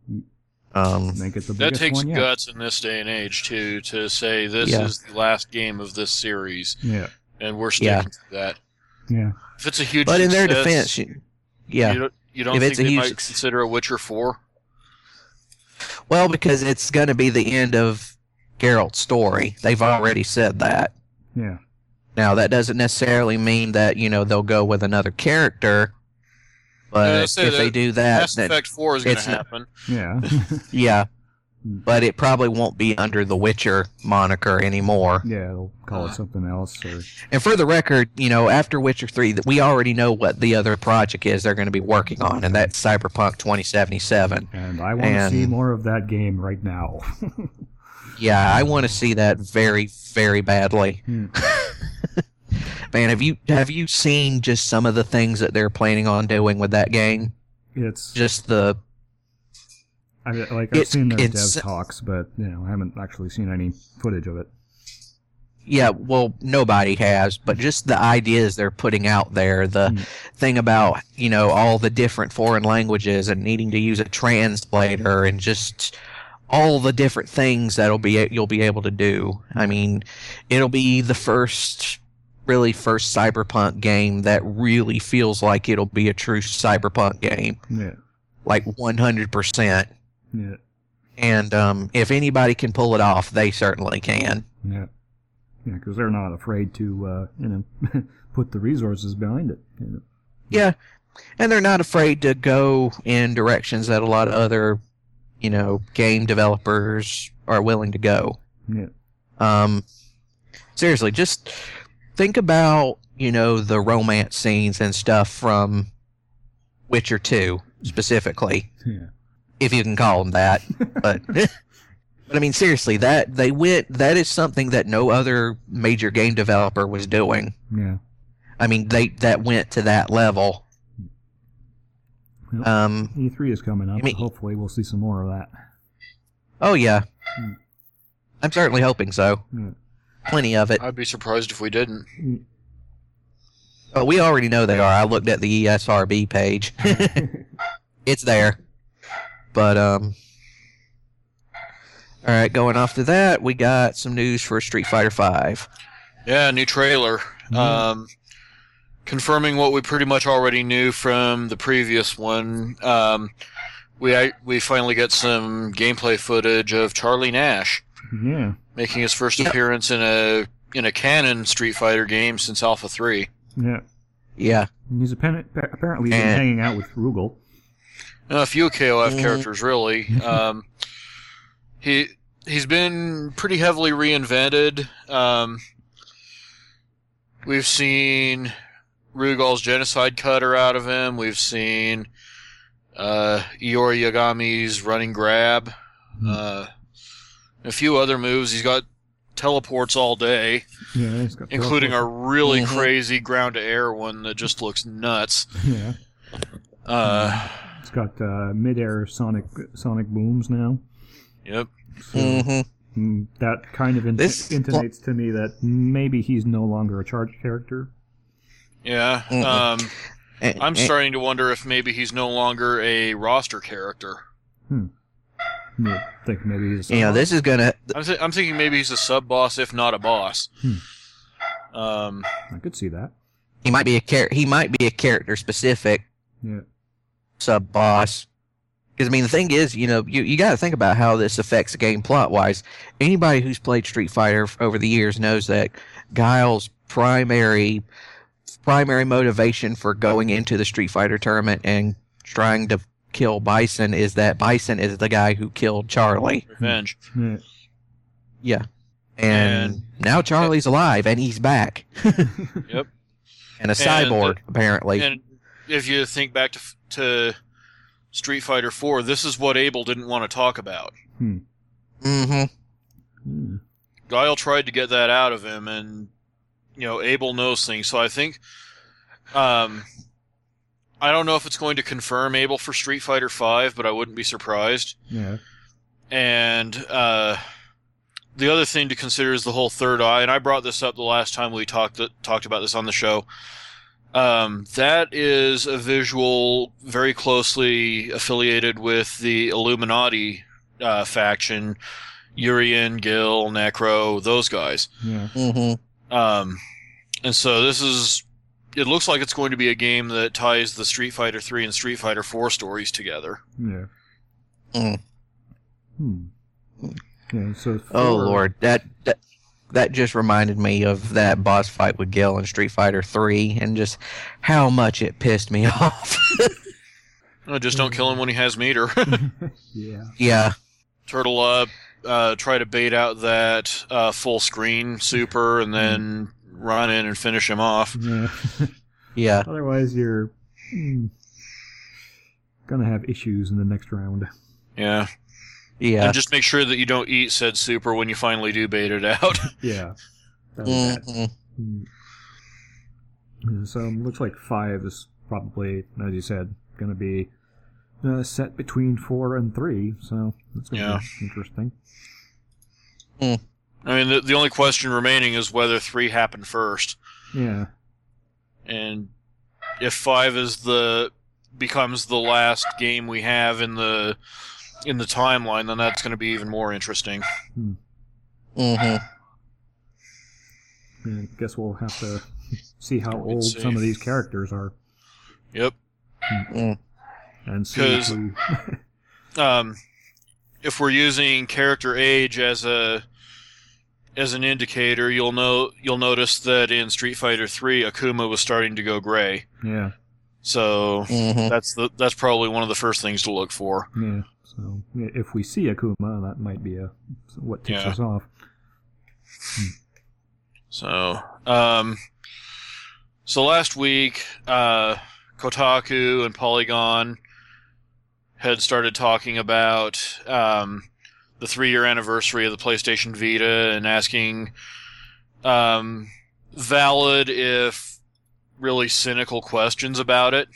that takes guts in this day and age to say this is the last game of this series. Yeah, and we're sticking to that. Yeah, if it's a huge but success, in their defense, you don't think they might consider a Witcher 4? Well, because it's going to be the end of Geralt's story. They've already said that. Yeah. Now, that doesn't necessarily mean that, they'll go with another character, but if they do that... Mass Effect 4 is going to happen. Yeah. Yeah, but it probably won't be under the Witcher moniker anymore. Yeah, they'll call it something else. And for the record, after Witcher 3, we already know what the other project is they're going to be working on, and that's Cyberpunk 2077. And I want to see more of that game right now. Yeah, I want to see that very, very badly. Man, have you seen just some of the things that they're planning on doing with that game? It's just the. I've seen their dev talks, but I haven't actually seen any footage of it. Yeah, well, nobody has, but just the ideas they're putting out there, the thing about all the different foreign languages and needing to use a translator and just all the different things you'll be able to do. I mean, it'll be the first Cyberpunk game that really feels like it'll be a true Cyberpunk game. Yeah. Like 100%. Yeah. And if anybody can pull it off, they certainly can. Yeah. Yeah, because they're not afraid to, put the resources behind it. Yeah. And they're not afraid to go in directions that a lot of other, game developers are willing to go. Yeah. Seriously, just think about, the romance scenes and stuff from Witcher 2, specifically. Yeah. If you can call them that. But I mean, seriously, that is something that no other major game developer was doing. Yeah. I mean, that went to that level. Well, E3 is coming up. So hopefully we'll see some more of that. Oh, yeah. I'm certainly hoping so. Yeah. Plenty of it. I'd be surprised if we didn't. Oh, we already know they are. I looked at the ESRB page. It's there. But, all right, going off to that, we got some news for Street Fighter V. Yeah, new trailer. Confirming what we pretty much already knew from the previous one. We finally get some gameplay footage of Charlie Nash. Yeah. Making his first appearance in a canon Street Fighter game since Alpha 3. Yeah. Yeah. He's apparently been hanging out with Rugal. A few KOF characters, really. He's been pretty heavily reinvented. We've seen Rugal's Genocide Cutter out of him. We've seen Iori Yagami's Running Grab. A few other moves. He's got teleports all day, he's got including a really crazy ground-to-air one that just looks nuts. Yeah. It's got mid-air sonic booms now. Yep. So, that kind of intimates to me that maybe he's no longer a charged character. Yeah. I'm starting to wonder if maybe he's no longer a roster character. You think maybe he's a this is gonna. I'm thinking maybe he's a sub boss, if not a boss. I could see that. He might be a character specific. Yeah. Sub boss. Because I mean, the thing is, you got to think about how this affects the game plot wise. Anybody who's played Street Fighter over the years knows that Guile's primary motivation for going into the Street Fighter tournament and trying to kill Bison is that Bison is the guy who killed Charlie. Revenge. Yeah. And now Charlie's alive and he's back. Yep. And a cyborg, apparently. And if you think back to Street Fighter 4, this is what Abel didn't want to talk about. Guile tried to get that out of him, and Abel knows things. So I think I don't know if it's going to confirm Abel for Street Fighter V, but I wouldn't be surprised. Yeah. And the other thing to consider is the whole third eye, and I brought this up the last time we talked about this on the show. That is a visual very closely affiliated with the Illuminati faction, Urien, Gil, Necro, those guys. Yeah. And so it looks like it's going to be a game that ties the Street Fighter 3 and Street Fighter 4 stories together. Yeah. Yeah, so oh Lord, that just reminded me of that boss fight with Gil in Street Fighter 3 and just how much it pissed me off. Just don't kill him when he has meter. Yeah. Yeah. Turtle up, try to bait out that full screen super and then run in and finish him off. Yeah. Yeah. Otherwise, you're gonna have issues in the next round. Yeah. Yeah. And just make sure that you don't eat said super when you finally do bait it out. Yeah. So looks like 5 is probably, as you said, going to be set between 4 and 3. So that's going to be interesting. I mean, the only question remaining is whether 3 happened first. Yeah. And if 5 becomes the last game we have in the timeline, then that's going to be even more interesting. Yeah, I guess we'll have to see how old some of these characters are. Yep. And see who... if we're using character age as an indicator, you'll notice that in Street Fighter 3, Akuma was starting to go gray. Yeah. So that's probably one of the first things to look for. Yeah. So if we see Akuma, that might be what tips us off. So so last week, Kotaku and Polygon had started talking about the 3-year anniversary of the PlayStation Vita and asking valid, if really cynical, questions about it.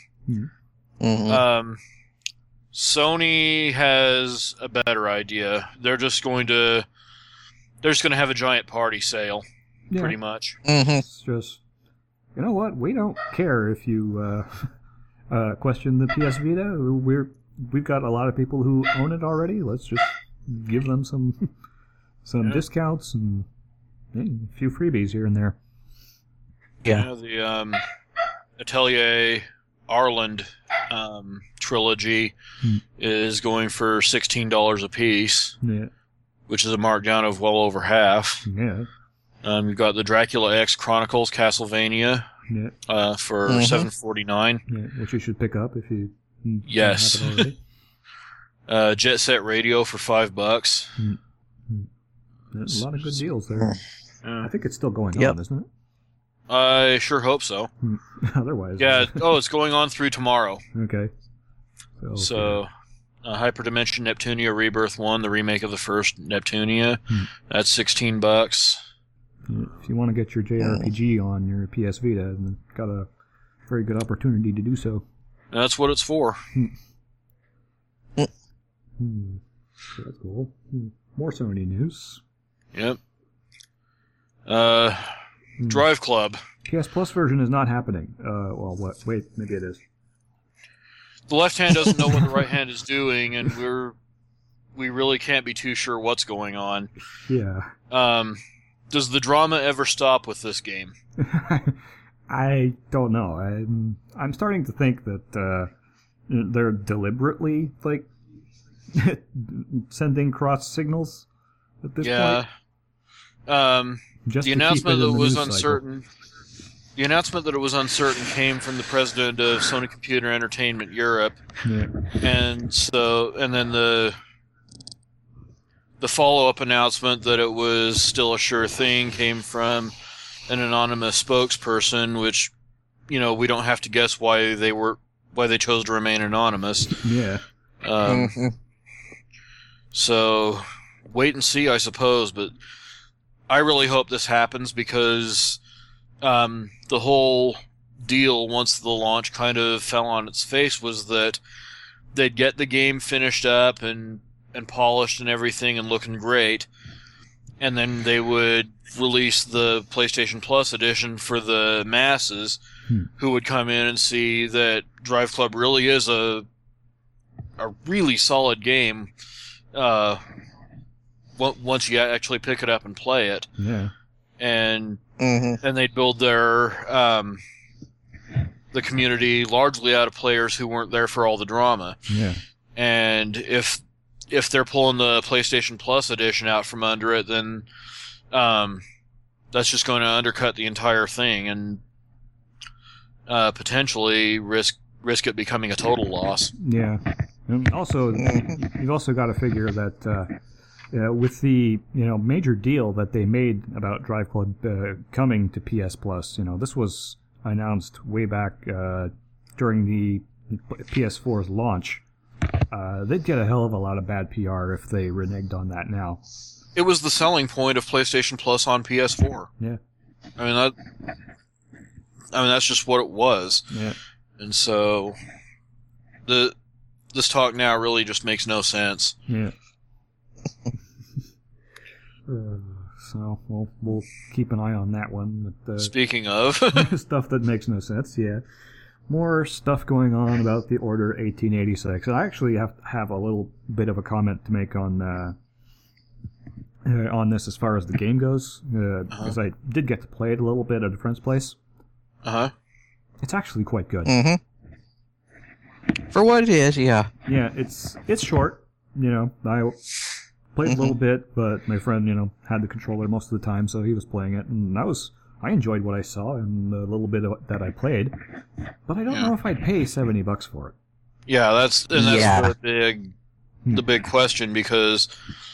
Sony has a better idea. They're just going to have a giant party sale, pretty much. It's just, you know what? We don't care if you question the PS Vita. We've got a lot of people who own it already. Let's just give them some discounts and a few freebies here and there. Yeah. The Atelier Arland trilogy is going for $16 a piece. Yeah. Which is a markdown of well over half. Yeah. You've got the Dracula X Chronicles Castlevania for $7.49. Yeah, which you should pick up if you yes. don't have it already. Jet Set Radio for $5. There's a lot of good deals there. I think it's still going on, isn't it? I sure hope so. Otherwise. Yeah. It's going on through tomorrow. Okay. So Hyperdimension Neptunia Rebirth 1, the remake of the first Neptunia. That's $16. If you want to get your JRPG on your PS Vita, then got a very good opportunity to do so. That's what it's for. So that's cool. More Sony news. Yep. Drive Club. PS Plus version is not happening. Well, what? Wait, maybe it is. The left hand doesn't know what the right hand is doing, and we really can't be too sure what's going on. Yeah. Does the drama ever stop with this game? I don't know. I'm starting to think that they're deliberately sending cross signals at this point. The announcement that was uncertain. The announcement that it was uncertain came from the president of Sony Computer Entertainment Europe, and then the follow-up announcement that it was still a sure thing came from an anonymous spokesperson, which we don't have to guess why they chose to remain anonymous. Yeah. So wait and see, I suppose, but I really hope this happens because the whole deal once the launch kind of fell on its face was that they'd get the game finished up and polished and everything and looking great, and then they would release the PlayStation Plus edition for the masses who would come in and see that Drive Club really is a really solid game once you actually pick it up and play it. Yeah. And they'd build their the community largely out of players who weren't there for all the drama. Yeah. And if they're pulling the PlayStation Plus edition out from under it, then that's just going to undercut the entire thing and potentially risk it becoming a total loss. Yeah. And also, you've also got to figure that with the major deal that they made about Drive Club coming to PS Plus, this was announced way back during the PS4's launch. They'd get a hell of a lot of bad PR if they reneged on that now. It was the selling point of PlayStation Plus on PS4. Yeah. I mean that's just what it was. Yeah. And so this talk now really just makes no sense. Yeah. So we'll keep an eye on that one. But, speaking of stuff that makes no sense, yeah. More stuff going on about the Order 1886. I actually have a little bit of a comment to make on this as far as the game goes, because I did get to play it a little bit at a friend's place. It's actually quite good. For what it is, yeah. Yeah, it's short. I played a little bit, but my friend, had the controller most of the time, so he was playing it, and I was I enjoyed what I saw and the little bit that I played, but I don't know if I'd pay $70 for it. Yeah, that's the big question, because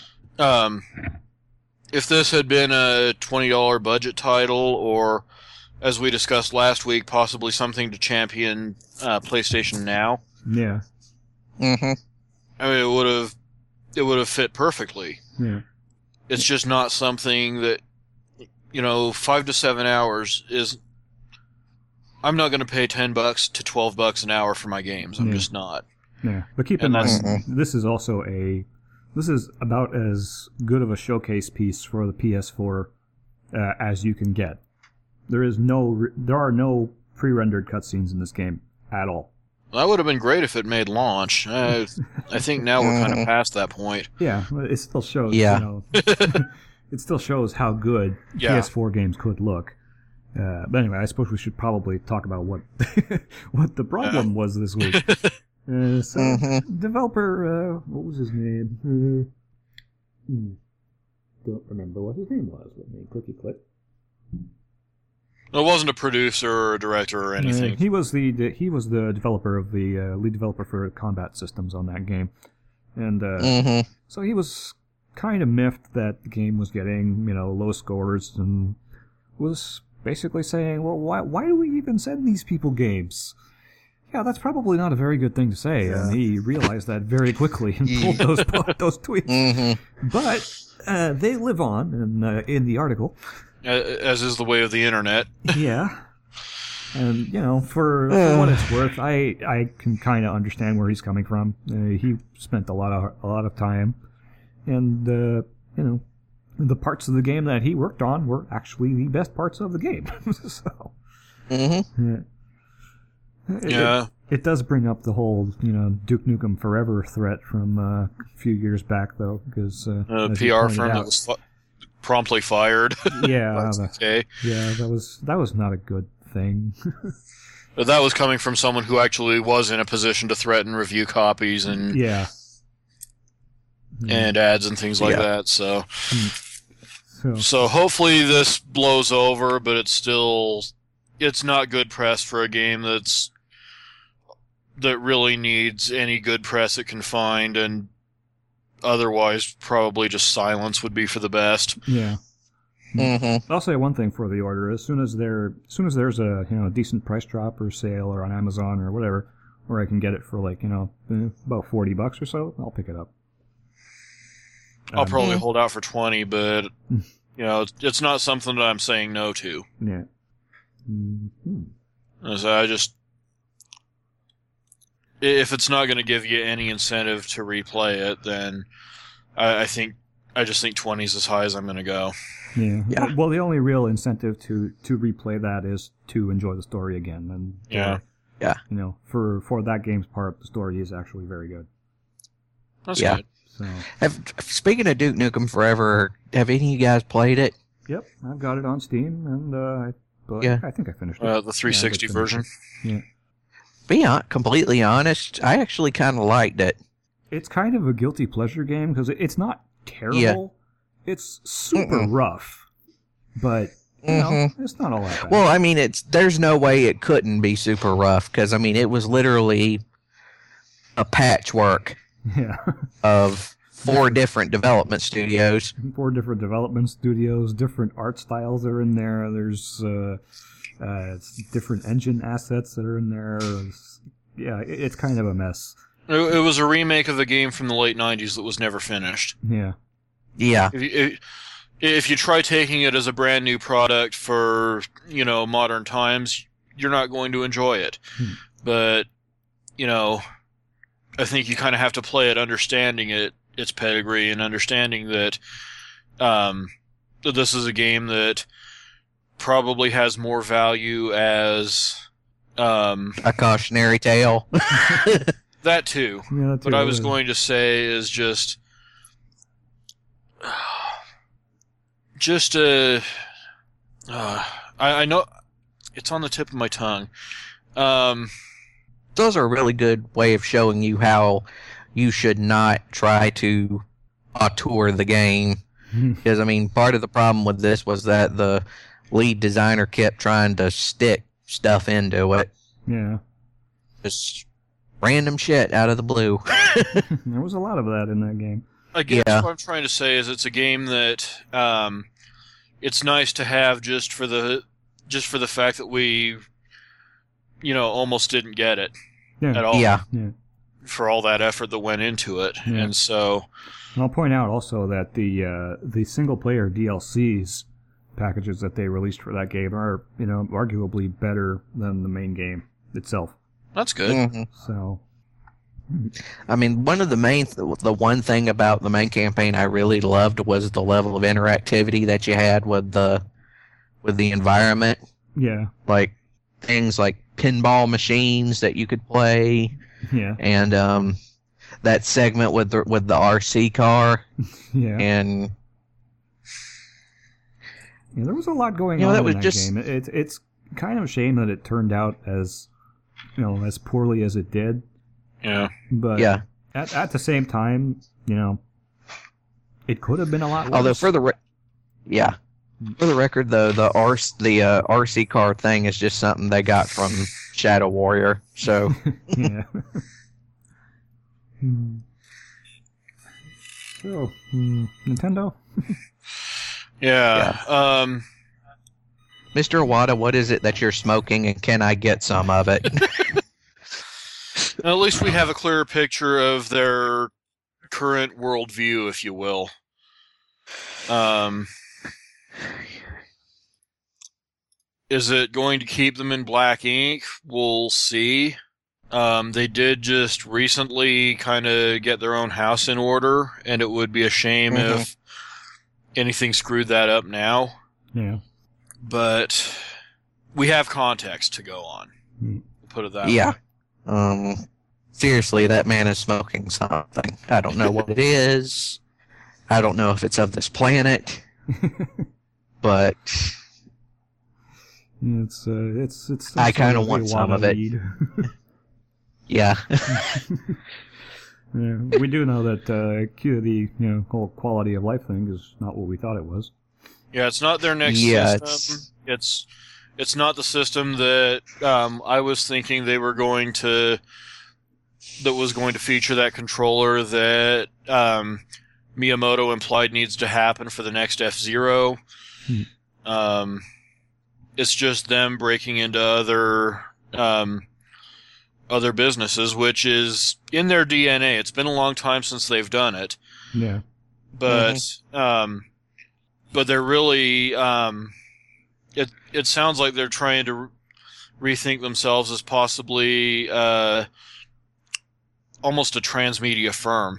if this had been a $20 budget title, or as we discussed last week, possibly something to champion PlayStation Now. Yeah. Mm-hmm. I mean, it would have fit perfectly. Yeah. It's just not something that, 5 to 7 hours is. I'm not going to pay $10 to $12 an hour for my games. I'm just not. Yeah, but keep in mind, this is about as good of a showcase piece for the PS4 as you can get. There are no pre-rendered cutscenes in this game at all. That would have been great if it made launch. I think now we're kind of past that point. Yeah, it still shows. Yeah. It still shows how good PS4 games could look. But anyway, I suppose we should probably talk about what what the problem was this week. Developer, what was his name? Don't remember what his name was. Let me clicky click. It wasn't a producer or a director or anything. He was the developer of the lead developer for combat systems on that game, and so he was kind of miffed that the game was getting low scores, and was basically saying, well, why do we even send these people games? Yeah, that's probably not a very good thing to say, and he realized that very quickly and pulled those tweets. Mm-hmm. But they live on in the article. As is the way of the internet. Yeah. And, for what it's worth, I can kind of understand where he's coming from. He spent a lot of time, and, the parts of the game that he worked on were actually the best parts of the game. So, It does bring up the whole, Duke Nukem Forever threat from a few years back, though, because PR firm that was promptly fired. Yeah, okay. Yeah, that was not a good thing. But that was coming from someone who actually was in a position to threaten review copies and and ads and things like that. So hopefully this blows over, but it's not good press for a game that really needs any good press it can find, and otherwise probably just silence would be for the best. Yeah. Mm-hmm. I'll say one thing for the order: as soon as there's a decent price drop or sale or on Amazon or whatever, where I can get it for about $40 or so, I'll pick it up. I'll probably hold out for 20, but it's not something that I'm saying no to. Yeah. Mm-hmm. So if it's not going to give you any incentive to replay it, then I just think 20 is as high as I'm going to go. Yeah. Well, the only real incentive to replay that is to enjoy the story again, and for that game's part, the story is actually very good. That's good. So, speaking of Duke Nukem Forever, have any of you guys played it? Yep, I've got it on Steam, and I think I finished it. The 360 version. Yeah. Be completely honest, I actually kind of liked it. It's kind of a guilty pleasure game because it's not terrible. Yeah. It's super rough, but it's not all that bad. Well, I mean, there's no way it couldn't be super rough because it was literally a patchwork of 4 different development studios. 4 different development studios, different art styles are in there. There's different engine assets that are in there. It's kind of a mess. It was a remake of a game from the late 90s that was never finished. Yeah. Yeah. If you try taking it as a brand new product for, modern times, you're not going to enjoy it. But, I think you kind of have to play it understanding its pedigree and understanding that this is a game that probably has more value as a cautionary tale. That too. Yeah, what I was going to say is just I know it's on the tip of my tongue. Those are a really good way of showing you how you should not try to auteur the game. Because, part of the problem with this was that the lead designer kept trying to stick stuff into it. Yeah. Just random shit out of the blue. There was a lot of that in that game. I guess what I'm trying to say is it's a game that it's nice to have just for the fact that we, almost didn't get it at all. Yeah. For all that effort that went into it, and so. And I'll point out also that the single player DLCs packages that they released for that game are arguably better than the main game itself. That's good. Mm-hmm. So. I mean, the one thing about the main campaign I really loved was the level of interactivity that you had with the environment. Yeah. Like things like pinball machines that you could play. Yeah. And that segment with the RC car. Yeah. And there was a lot going on that in was that just... game. It's kind of a shame that it turned out as as poorly as it did. Yeah. But at the same time, it could have been a lot worse. Although for the record though, the RC car thing is just something they got from Shadow Warrior. So yeah. So, Nintendo? Yeah. Mr. Iwata, what is it that you're smoking, and can I get some of it? At least we have a clearer picture of their current worldview, if you will. Is it going to keep them in black ink? We'll see. They did just recently kind of get their own house in order, and it would be a shame if anything screwed that up now. Yeah. But we have context to go on. Put it that way. Yeah. Seriously, that man is smoking something. I don't know what it is. I don't know if it's of this planet. But it's I kind of want some of it. Yeah. Yeah. We do know that the whole quality of life thing is not what we thought it was. Yeah, it's not their next system. It's not the system that I was thinking they were going to. That was going to feature that controller that Miyamoto implied needs to happen for the next F-Zero. It's just them breaking into other businesses, which is in their DNA. It's been a long time since they've done it. Yeah. But but they're really it sounds like they're trying to rethink themselves as possibly almost a transmedia firm.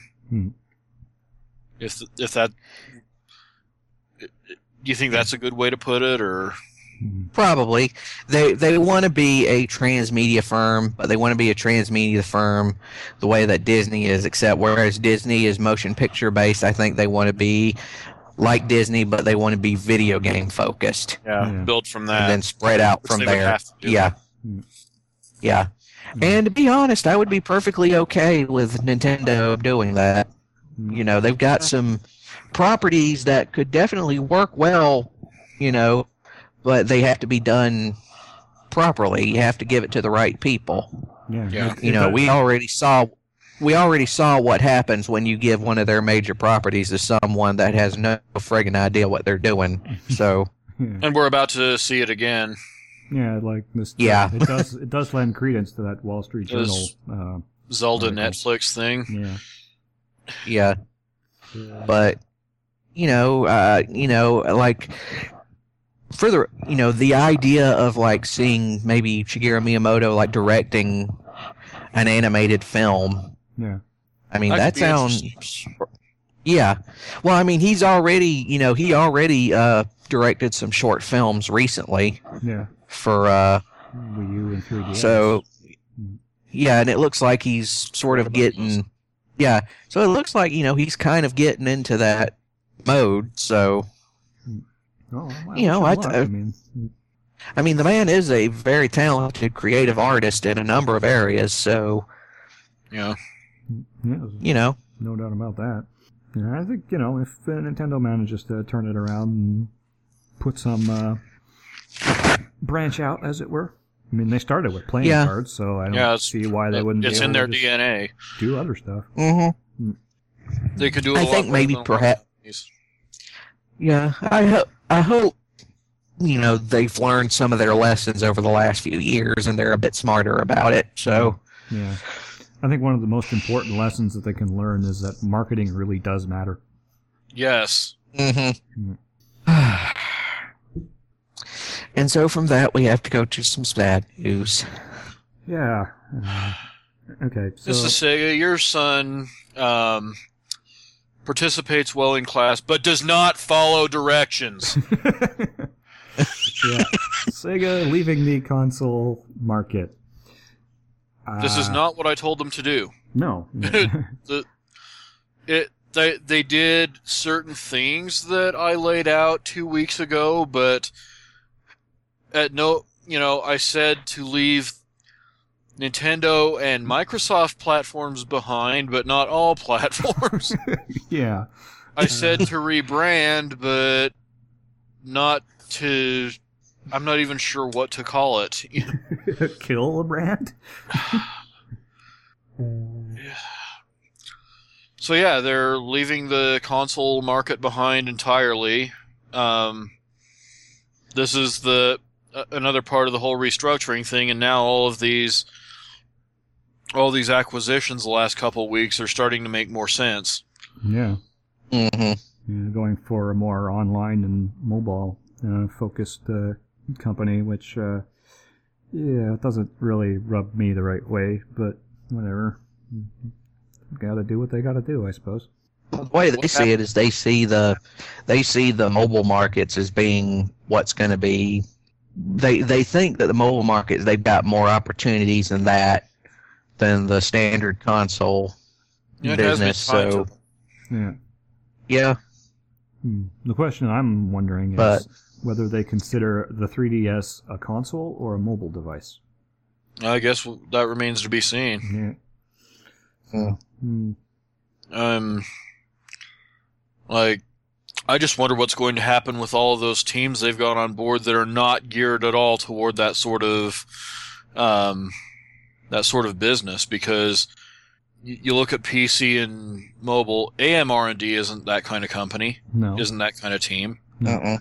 If that, do you think that's a good way to put it, or? Probably. They want to be a transmedia firm, but they want to be a transmedia firm the way that Disney is, except whereas Disney is motion picture based, I think they want to be like Disney, but they want to be video game focused. Yeah. Build from that. And then spread out from there. Yeah. And to be honest, I would be perfectly okay with Nintendo doing that. They've got some properties that could definitely work well, but they have to be done properly. You have to give it to the right people. Yeah. We already saw what happens when you give one of their major properties to someone that has no friggin' idea what they're doing. So, and we're about to see it again. Yeah, like this. Yeah, it does lend credence to that Wall Street Journal Zelda article. Netflix thing. Yeah. But like for the idea of like seeing maybe Shigeru Miyamoto like directing an animated film. Yeah. I mean, that sounds. Yeah. Well, I mean, he's already, he already directed some short films recently. Yeah. For Wii U and 3DS. So, yeah, and it looks like he's sort of getting. Yeah. So it looks like he's kind of getting into that mode. So. I mean, the man is a very talented, creative artist in a number of areas. So. Yeah. No doubt about that. Yeah, I think if Nintendo manages to turn it around and put some branch out, as it were. I mean, they started with playing cards, so I don't see why they wouldn't. It's be able in their to DNA. Do other stuff. Mm-hmm. They could do. I think maybe perhaps. Yeah, I hope. They've learned some of their lessons over the last few years, and they're a bit smarter about it. So. Yeah. I think one of the most important lessons that they can learn is that marketing really does matter. Yes. Mm-hmm. And so from that, we have to go to some sad news. Yeah. Okay. So this is Sega. Your son participates well in class, but does not follow directions. Yeah. Sega leaving the console market. This is not what I told them to do. No. They did certain things that I laid out 2 weeks ago, but I said to leave Nintendo and Microsoft platforms behind, but not all platforms. Yeah. I said to rebrand, but not to... I'm not even sure what to call it. Kill a brand? So yeah, they're leaving the console market behind entirely. This is another part of the whole restructuring thing, and now all these acquisitions the last couple of weeks are starting to make more sense. Yeah. Mm-hmm. Yeah, going for a more online and mobile focused company, which it doesn't really rub me the right way, but whatever. Gotta do what they gotta do, I suppose. The way they see it is they see the mobile markets as being what's going to be. They think that the mobile markets, they've got more opportunities than the standard console business. So yeah. The question I'm wondering is whether they consider the 3DS a console or a mobile device. I guess that remains to be seen. Yeah. I just wonder what's going to happen with all of those teams they've got on board that are not geared at all toward that sort of business, because you look at PC and mobile, AMR&D isn't that kind of company. No. Isn't that kind of team. Uh-uh.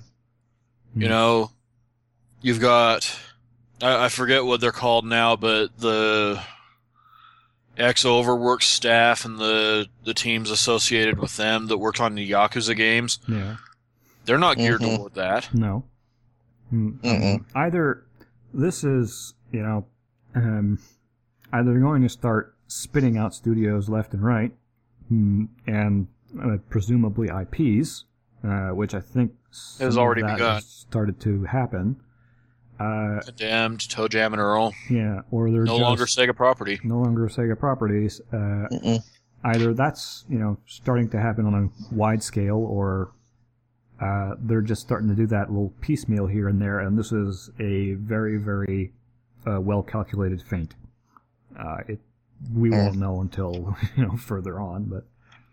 You've got, I forget what they're called now, but the X-Overworks staff and the teams associated with them that worked on the Yakuza games, they're not geared toward that. No. Either this is, either they're going to start spitting out studios left and right, and presumably IPs, which I think has already begun. Started to happen. Condemned, Toe Jam and Earl. Yeah, or they're no longer Sega property. No longer Sega properties. Either that's starting to happen on a wide scale, or they're just starting to do that little piecemeal here and there, and this is a very, very well calculated feint. We won't know until further on, but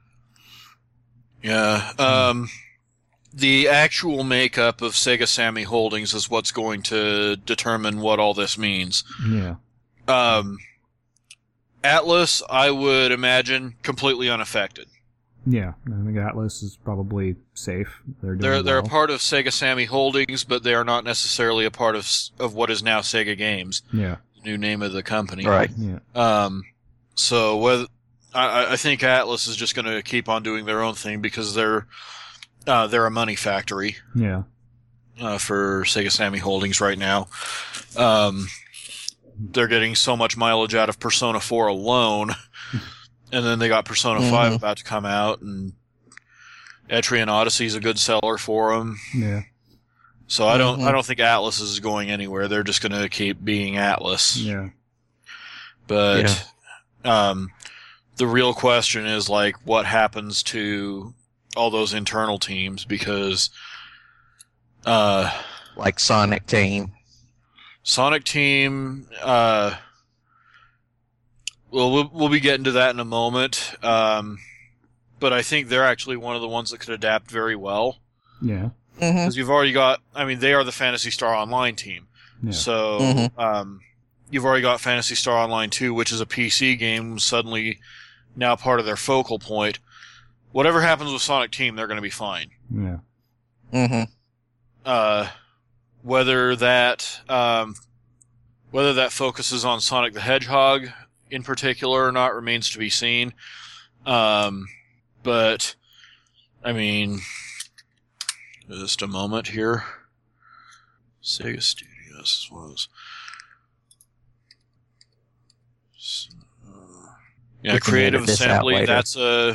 the actual makeup of Sega Sammy Holdings is what's going to determine what all this means. Yeah. Atlas, I would imagine, completely unaffected. Yeah, I think Atlas is probably safe. They're a part of Sega Sammy Holdings, but they are not necessarily a part of what is now Sega Games. Yeah. The new name of the company. Right. Yeah. So I think Atlas is just going to keep on doing their own thing because they're a money factory. Yeah. For Sega Sammy Holdings right now. They're getting so much mileage out of Persona 4 alone. And then they got Persona 5 about to come out, and Etrian Odyssey is a good seller for them. Yeah. So I don't think Atlas is going anywhere. They're just going to keep being Atlas. Yeah. But the real question is what happens to all those internal teams, because like Sonic Team. We'll be getting to that in a moment. But I think they're actually one of the ones that could adapt very well. Yeah. Because you've already got, I mean, they are the Phantasy Star Online team. Yeah. So, you've already got Phantasy Star Online 2, which is a PC game, suddenly now part of their focal point. Whatever happens with Sonic Team, they're going to be fine. Yeah. Whether that focuses on Sonic the Hedgehog in particular or not remains to be seen. But, I mean, just a moment here. Sega Studios was. Creative Assembly. That's a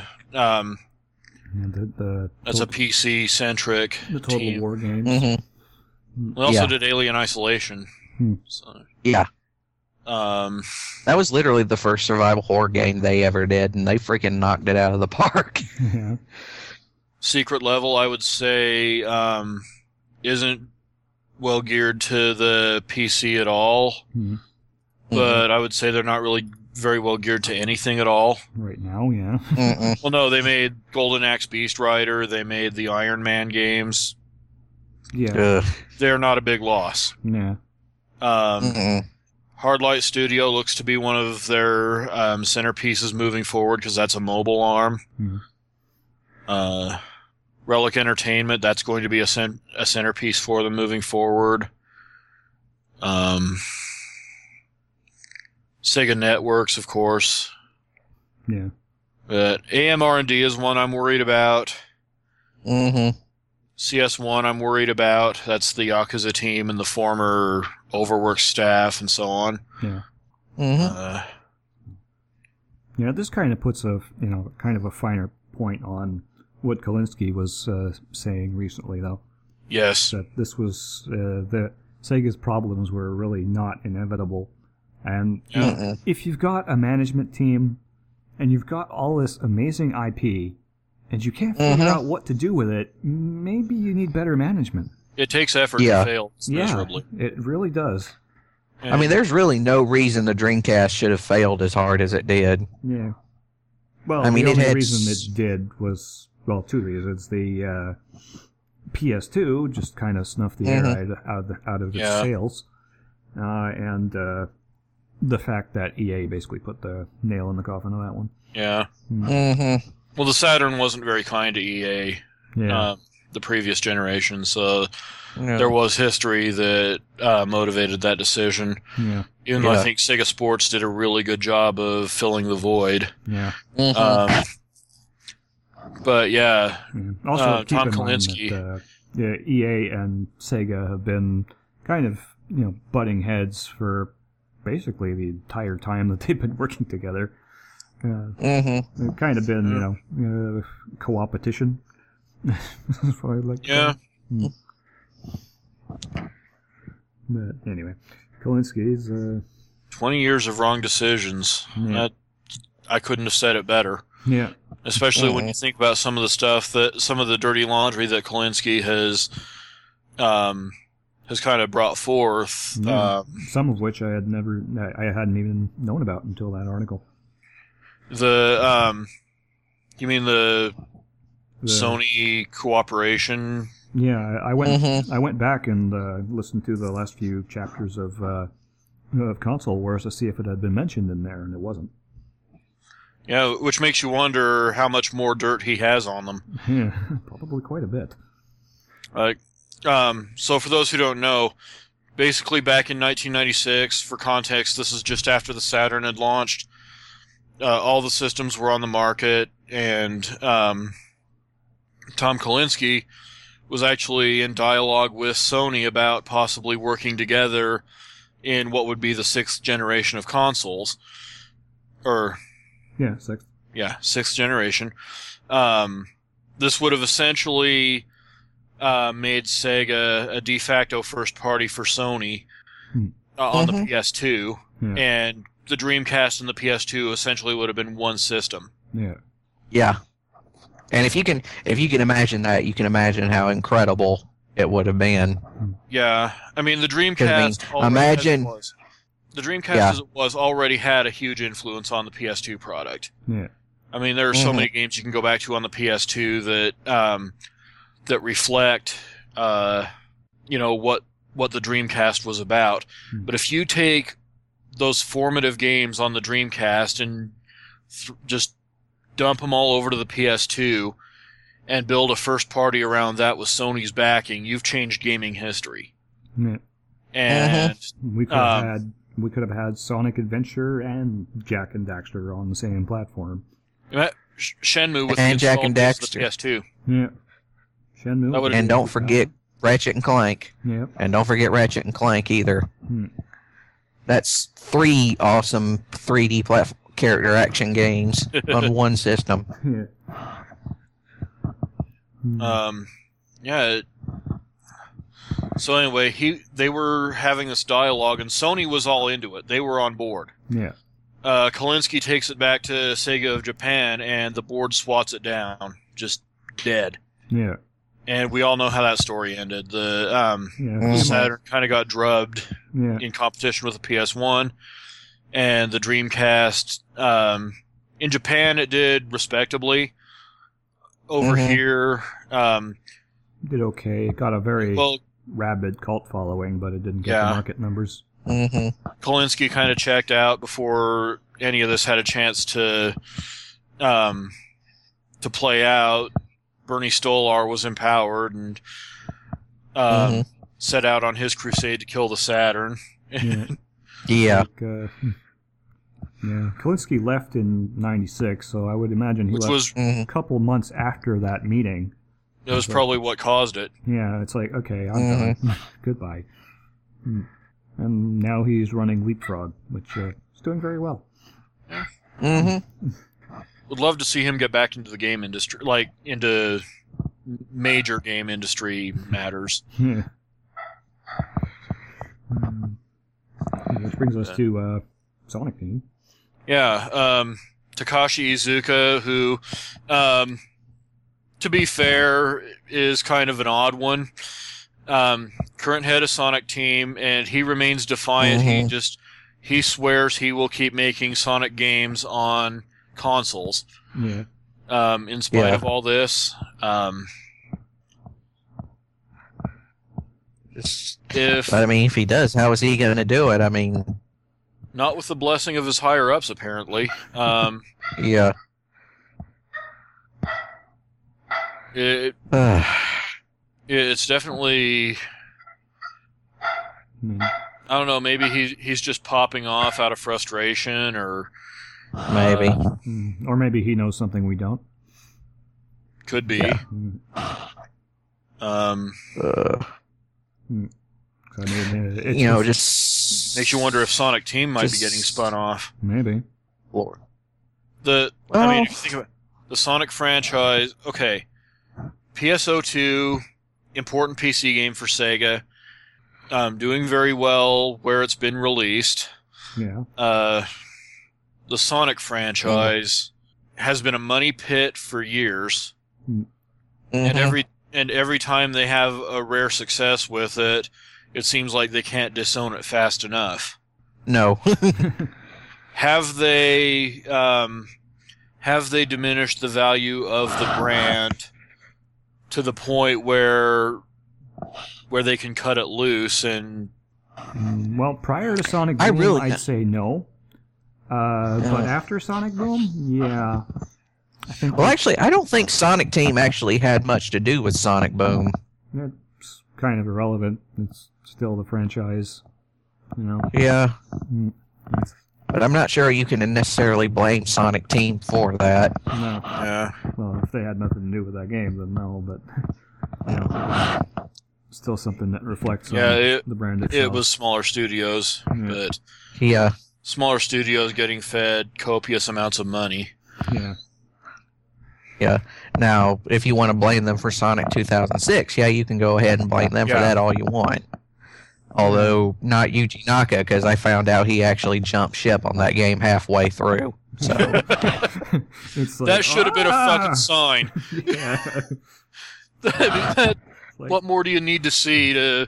that's a PC centric. The Total team. War games. We also did Alien Isolation. So, yeah. That was literally the first survival horror game they ever did, and they freaking knocked it out of the park. Yeah. Secret Level, I would say, isn't well geared to the PC at all. But I would say they're not really very well geared to anything at all. Right now, yeah. Well, no, they made Golden Axe Beast Rider, they made the Iron Man games. Yeah. They're not a big loss. Yeah. Hardlight Studio looks to be one of their centerpieces moving forward because that's a mobile arm. Relic Entertainment, that's going to be a centerpiece for them moving forward. Sega Networks, of course. Yeah. But AMR&D is one I'm worried about. CS1 I'm worried about. That's the Yakuza team and the former Overworks staff and so on. Yeah. This kind of puts a finer point on what Kalinske was saying recently, though. Yes. That this was that Sega's problems were really not inevitable, and if you've got a management team and you've got all this amazing IP, and you can't figure out what to do with it, maybe you need better management. It takes effort to fail miserably. It really does. I mean, there's really no reason the Dreamcast should have failed as hard as it did. Yeah. Well, the only reason it did was, well, two reasons. The PS2 just kind of snuffed the air out of its sails, and the fact that EA basically put the nail in the coffin of that one. Yeah. Well, the Saturn wasn't very kind to EA. The previous generation, so there was history that motivated that decision. Yeah. Even though I think Sega Sports did a really good job of filling the void. Yeah. But yeah, also Tom Kalinske. That, EA and Sega have been kind of butting heads for basically the entire time that they've been working together. They've kind of been co-opetition. That's what I'd like to call it. But anyway, Kalinski's 20 years of wrong decisions. I couldn't have said it better. Yeah. Especially when you think about some of the dirty laundry that Kalinske has kind of brought forth. Yeah. Some of which I hadn't even known about until that article. You mean the Sony cooperation? Yeah, I went back and listened to the last few chapters of Console Wars to see if it had been mentioned in there, and it wasn't. Yeah, which makes you wonder how much more dirt he has on them. Yeah, probably quite a bit. So for those who don't know, basically back in 1996, for context, this is just after the Saturn had launched. All the systems were on the market, and Tom Kalinske was actually in dialogue with Sony about possibly working together in what would be the sixth generation of consoles. Sixth. Yeah, sixth generation. This would have essentially made Sega a de facto first party for Sony on the PS2, and the Dreamcast and the PS2 essentially would have been one system. Yeah. Yeah. And if you can imagine that, you can imagine how incredible it would have been. Yeah, I mean the Dreamcast. The Dreamcast as it was already had a huge influence on the PS2 product. Yeah. I mean there are so many games you can go back to on the PS2 that reflect what the Dreamcast was about. But if you take those formative games on the Dreamcast and just dump them all over to the PS2 and build a first party around that with Sony's backing, you've changed gaming history. Yeah. And we could have had Sonic Adventure and Jak and Daxter on the same platform. Shenmue with and the Jak and Daxter. The PS2. Yeah. Shenmue. And don't forget Ratchet and Clank. Yep. And don't forget Ratchet and Clank either. That's 3 awesome 3D character action games on one system. Yeah. So anyway, they were having this dialogue, and Sony was all into it. They were on board. Yeah. Kalinsky takes it back to Sega of Japan, and the board swats it down, just dead. Yeah. And we all know how that story ended. The Saturn kind of got drubbed in competition with the PS1, and the Dreamcast. In Japan, it did respectably. Over here, did okay. It got a very rabid cult following, but it didn't get the market numbers. Kalinsky kind of checked out before any of this had a chance to play out. Bernie Stolar was empowered and set out on his crusade to kill the Saturn. Yeah. Kalinsky left in '96, so I would imagine he left a couple months after that meeting. It was probably what caused it. Yeah, it's like, okay, I'm done. Goodbye. And now he's running Leapfrog, which is doing very well. Would love to see him get back into the game industry, like into major game industry matters. Which brings us to Sonic Team. Yeah, Takashi Iizuka, who, to be fair, is kind of an odd one. Current head of Sonic Team, and he remains defiant. He swears he will keep making Sonic games on consoles. In spite of all this. If he does, how is he going to do it? I mean, not with the blessing of his higher ups, apparently. It's definitely. I don't know. Maybe he's just popping off out of frustration, or maybe, or maybe he knows something we don't. Could be. Just makes you wonder if Sonic Team might be getting spun off. Maybe. Lord. I mean, if you think about the Sonic franchise, okay, PSO2, important PC game for Sega, doing very well where it's been released. Yeah. The Sonic franchise has been a money pit for years, and every time they have a rare success with it, it seems like they can't disown it fast enough. No. Have they diminished the value of the brand to the point where they can cut it loose and? Well, prior to Sonic Boom, I'd say no. But after Sonic Boom, yeah. Actually, I don't think Sonic Team actually had much to do with Sonic Boom. It's kind of irrelevant. It's still the franchise, Yeah. But I'm not sure you can necessarily blame Sonic Team for that. No. Yeah. Well, if they had nothing to do with that game, then no. But still something that reflects on the brand itself. It was smaller studios, but smaller studios getting fed copious amounts of money. Yeah. Now, if you want to blame them for Sonic 2006, you can go ahead and blame them for that all you want. Although, not Yuji Naka, because I found out he actually jumped ship on that game halfway through. So that should have been a fucking sign. What more do you need to see to...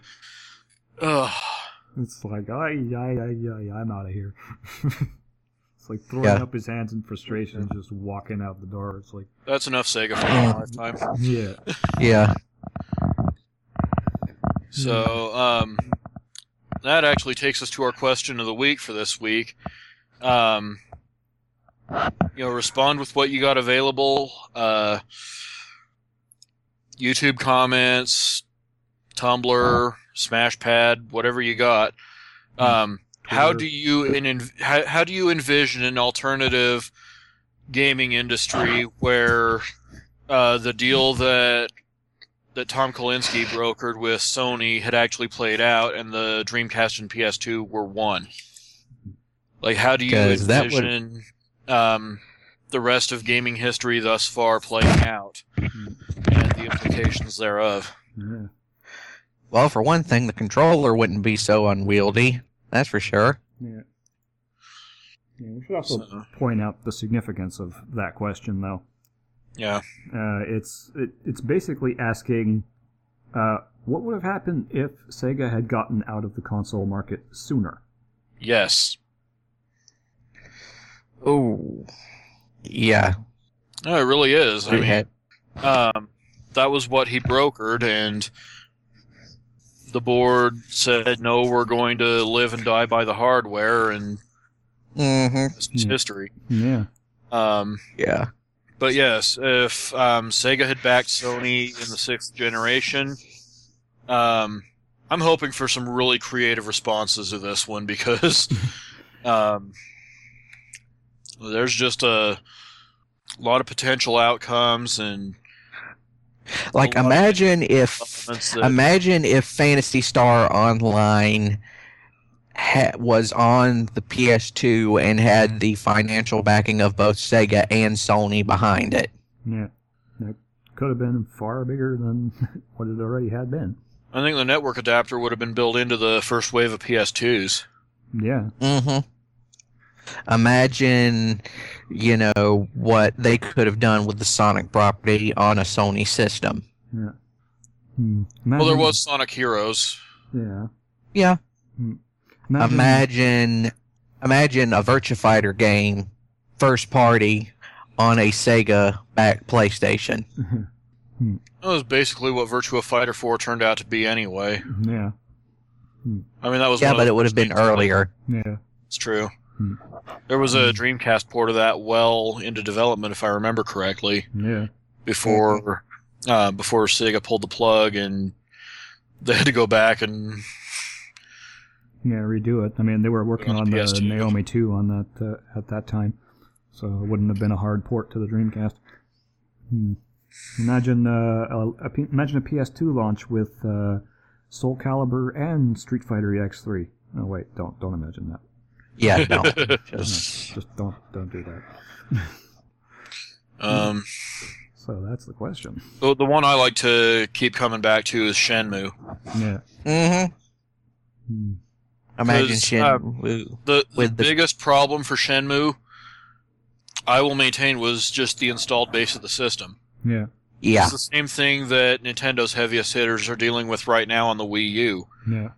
It's like, I'm out of here. It's like throwing up his hands in frustration and just walking out the door. It's like... That's enough Sega for my lifetime. Yeah. Yeah. So, that actually takes us to our question of the week for this week. Respond with what you got available. YouTube comments, Tumblr, Smashpad, whatever you got. How do you envision an alternative gaming industry where the deal that Tom Kalinske brokered with Sony had actually played out and the Dreamcast and PS2 were one? Like, how do you envision the rest of gaming history thus far playing out and the implications thereof? Yeah. Well, for one thing, the controller wouldn't be so unwieldy. That's for sure. Yeah. We should also point out the significance of that question, though. Yeah. It's basically asking, what would have happened if Sega had gotten out of the console market sooner? Yes. Oh. Yeah. No, it really is. I mean, that was what he brokered, and the board said, no, we're going to live and die by the hardware, and it's history. Yeah. Yeah. But yes, if Sega had backed Sony in the 6th generation, I'm hoping for some really creative responses to this one, because there's just a lot of potential outcomes, and like, imagine if Phantasy Star Online was on the PS2 and had the financial backing of both Sega and Sony behind it. Yeah, it could have been far bigger than what it already had been. I think the network adapter would have been built into the first wave of PS2s. Yeah. Imagine, what they could have done with the Sonic property on a Sony system. Yeah. Well, there was Sonic Heroes. Yeah. Yeah. Imagine a Virtua Fighter game, first party, on a Sega-backed PlayStation. That was basically what Virtua Fighter 4 turned out to be anyway. Yeah. I mean, that was but it would have been earlier. Yeah. It's true. There was a Dreamcast port of that well into development, if I remember correctly. Yeah. Before Sega pulled the plug, and they had to go back and redo it. I mean, they were working on the Naomi 2 on that at that time, so it wouldn't have been a hard port to the Dreamcast. Imagine a PS2 launch with Soul Calibur and Street Fighter EX3. Oh wait, don't imagine that. Yeah, no. Just don't do that. So that's the question. The one I like to keep coming back to is Shenmue. Yeah. Imagine Shenmue. The biggest problem for Shenmue, I will maintain, was just the installed base of the system. Yeah. Yeah. It's the same thing that Nintendo's heaviest hitters are dealing with right now on the Wii U. Yeah.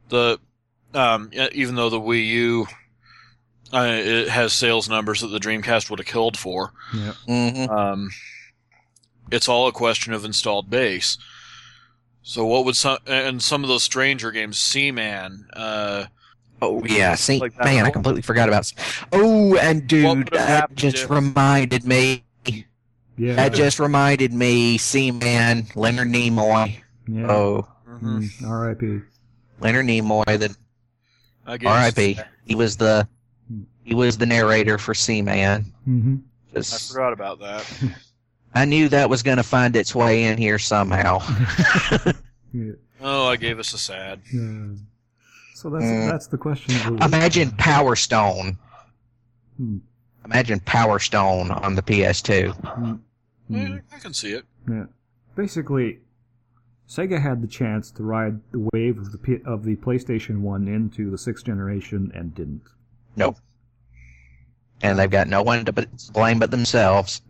Even though the Wii U it has sales numbers that the Dreamcast would have killed for. Yeah. It's all a question of installed base. So what would some of those stranger games, Seaman, oh yeah, man, I completely forgot about. Oh, and dude, that just reminded me. Yeah. That just reminded me, Seaman, Leonard Nimoy. Yeah. Oh. R.I.P. Leonard Nimoy, R.I.P. He was the narrator for Seaman. I forgot about that. I knew that was going to find its way in here somehow. Yeah. Oh, I gave us a sad. Yeah. So that's the question. Imagine Power Stone. Imagine Power Stone on the PS2. Yeah, I can see it. Yeah. Basically, Sega had the chance to ride the wave of the PlayStation 1 into the 6th generation and didn't. Nope. And they've got no one to blame but themselves.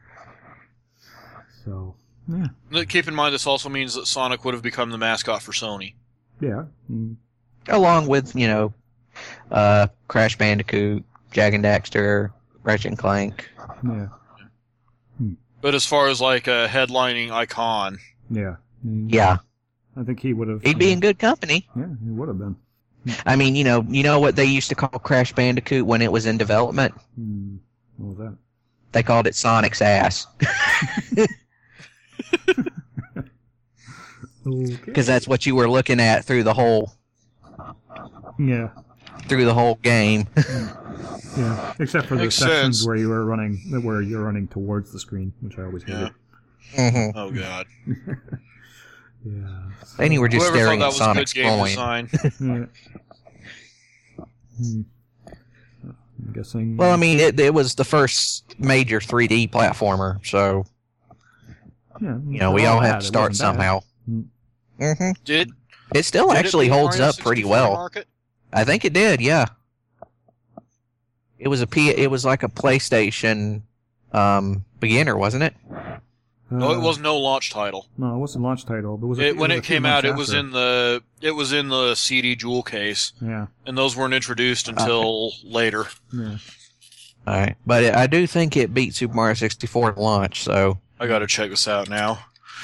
So, yeah. Keep in mind, this also means that Sonic would have become the mascot for Sony. Yeah. Along with, Crash Bandicoot, Jak and Daxter, Ratchet and Clank. Yeah. But as far as like a headlining icon, yeah. Yeah. I think he would have. He'd be in good company. Yeah, he would have been. I mean, you know what they used to call Crash Bandicoot when it was in development? What was that? They called it Sonic's ass. Because that's what you were looking at through the whole. Yeah. Through the whole game. Yeah, except for the sections where you're running towards the screen, which I always hated. Mm-hmm. Oh God. Yeah. So and you were just staring at Sonic's coin. Yeah. I'm guessing. Well, I mean, it was the first major 3D platformer, so yeah, we all have to start somehow. Mm-hmm. It still actually holds up pretty well? Market? I think it did. Yeah. It was like a PlayStation beginner, wasn't it? No, it was no launch title. No, it wasn't launch title. But when it came out, it was in the CD jewel case. Yeah. And those weren't introduced until later. Yeah. All right, but I do think it beat Super Mario 64 at launch. So I got to check this out now.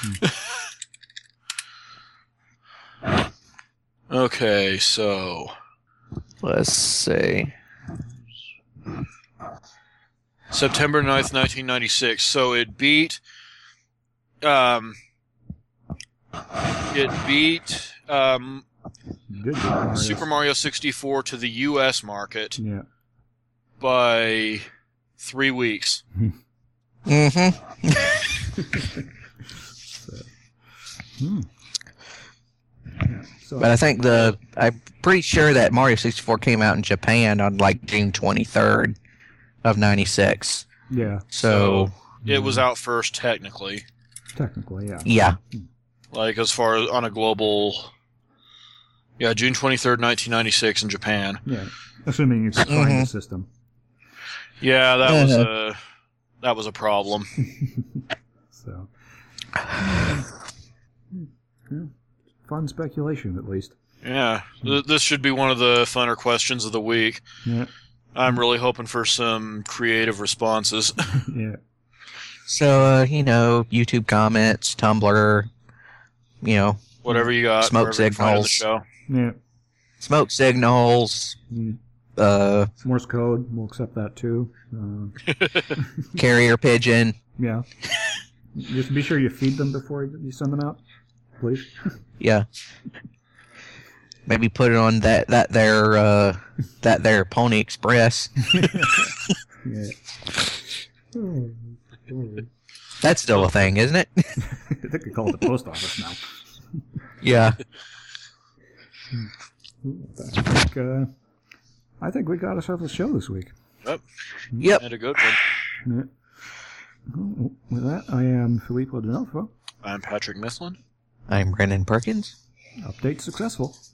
Okay, so let's see. September 9th, 1996. So it beat Super Mario 64 to the US market by 3 weeks. But I think I'm pretty sure that Mario 64 came out in Japan on like June 23rd of 96. Yeah. So it was out first technically. Technically, yeah. Yeah. Like as far as on a global... Yeah, June 23rd, 1996 in Japan. Yeah. Assuming you could find the system. Yeah, that was a problem. So... Yeah. Fun speculation, at least. Yeah. This should be one of the funner questions of the week. Yeah. I'm really hoping for some creative responses. Yeah. So, YouTube comments, Tumblr, whatever you got. Smoke signals. The show. Yeah. Smoke signals. Morse code, we'll accept that too. Carrier pigeon. Yeah. Just be sure you feed them before you send them out, please. Yeah. Maybe put it on that there Pony Express. Yeah. That's still a thing, isn't it? I think we call it the post office now. Yeah. I think we got ourselves a show this week. Yep. And a good one. Yeah. Well, with that, I am Filippo D'Onofrio. I'm Patrick Mislin. I'm Brennan Perkins. Update successful.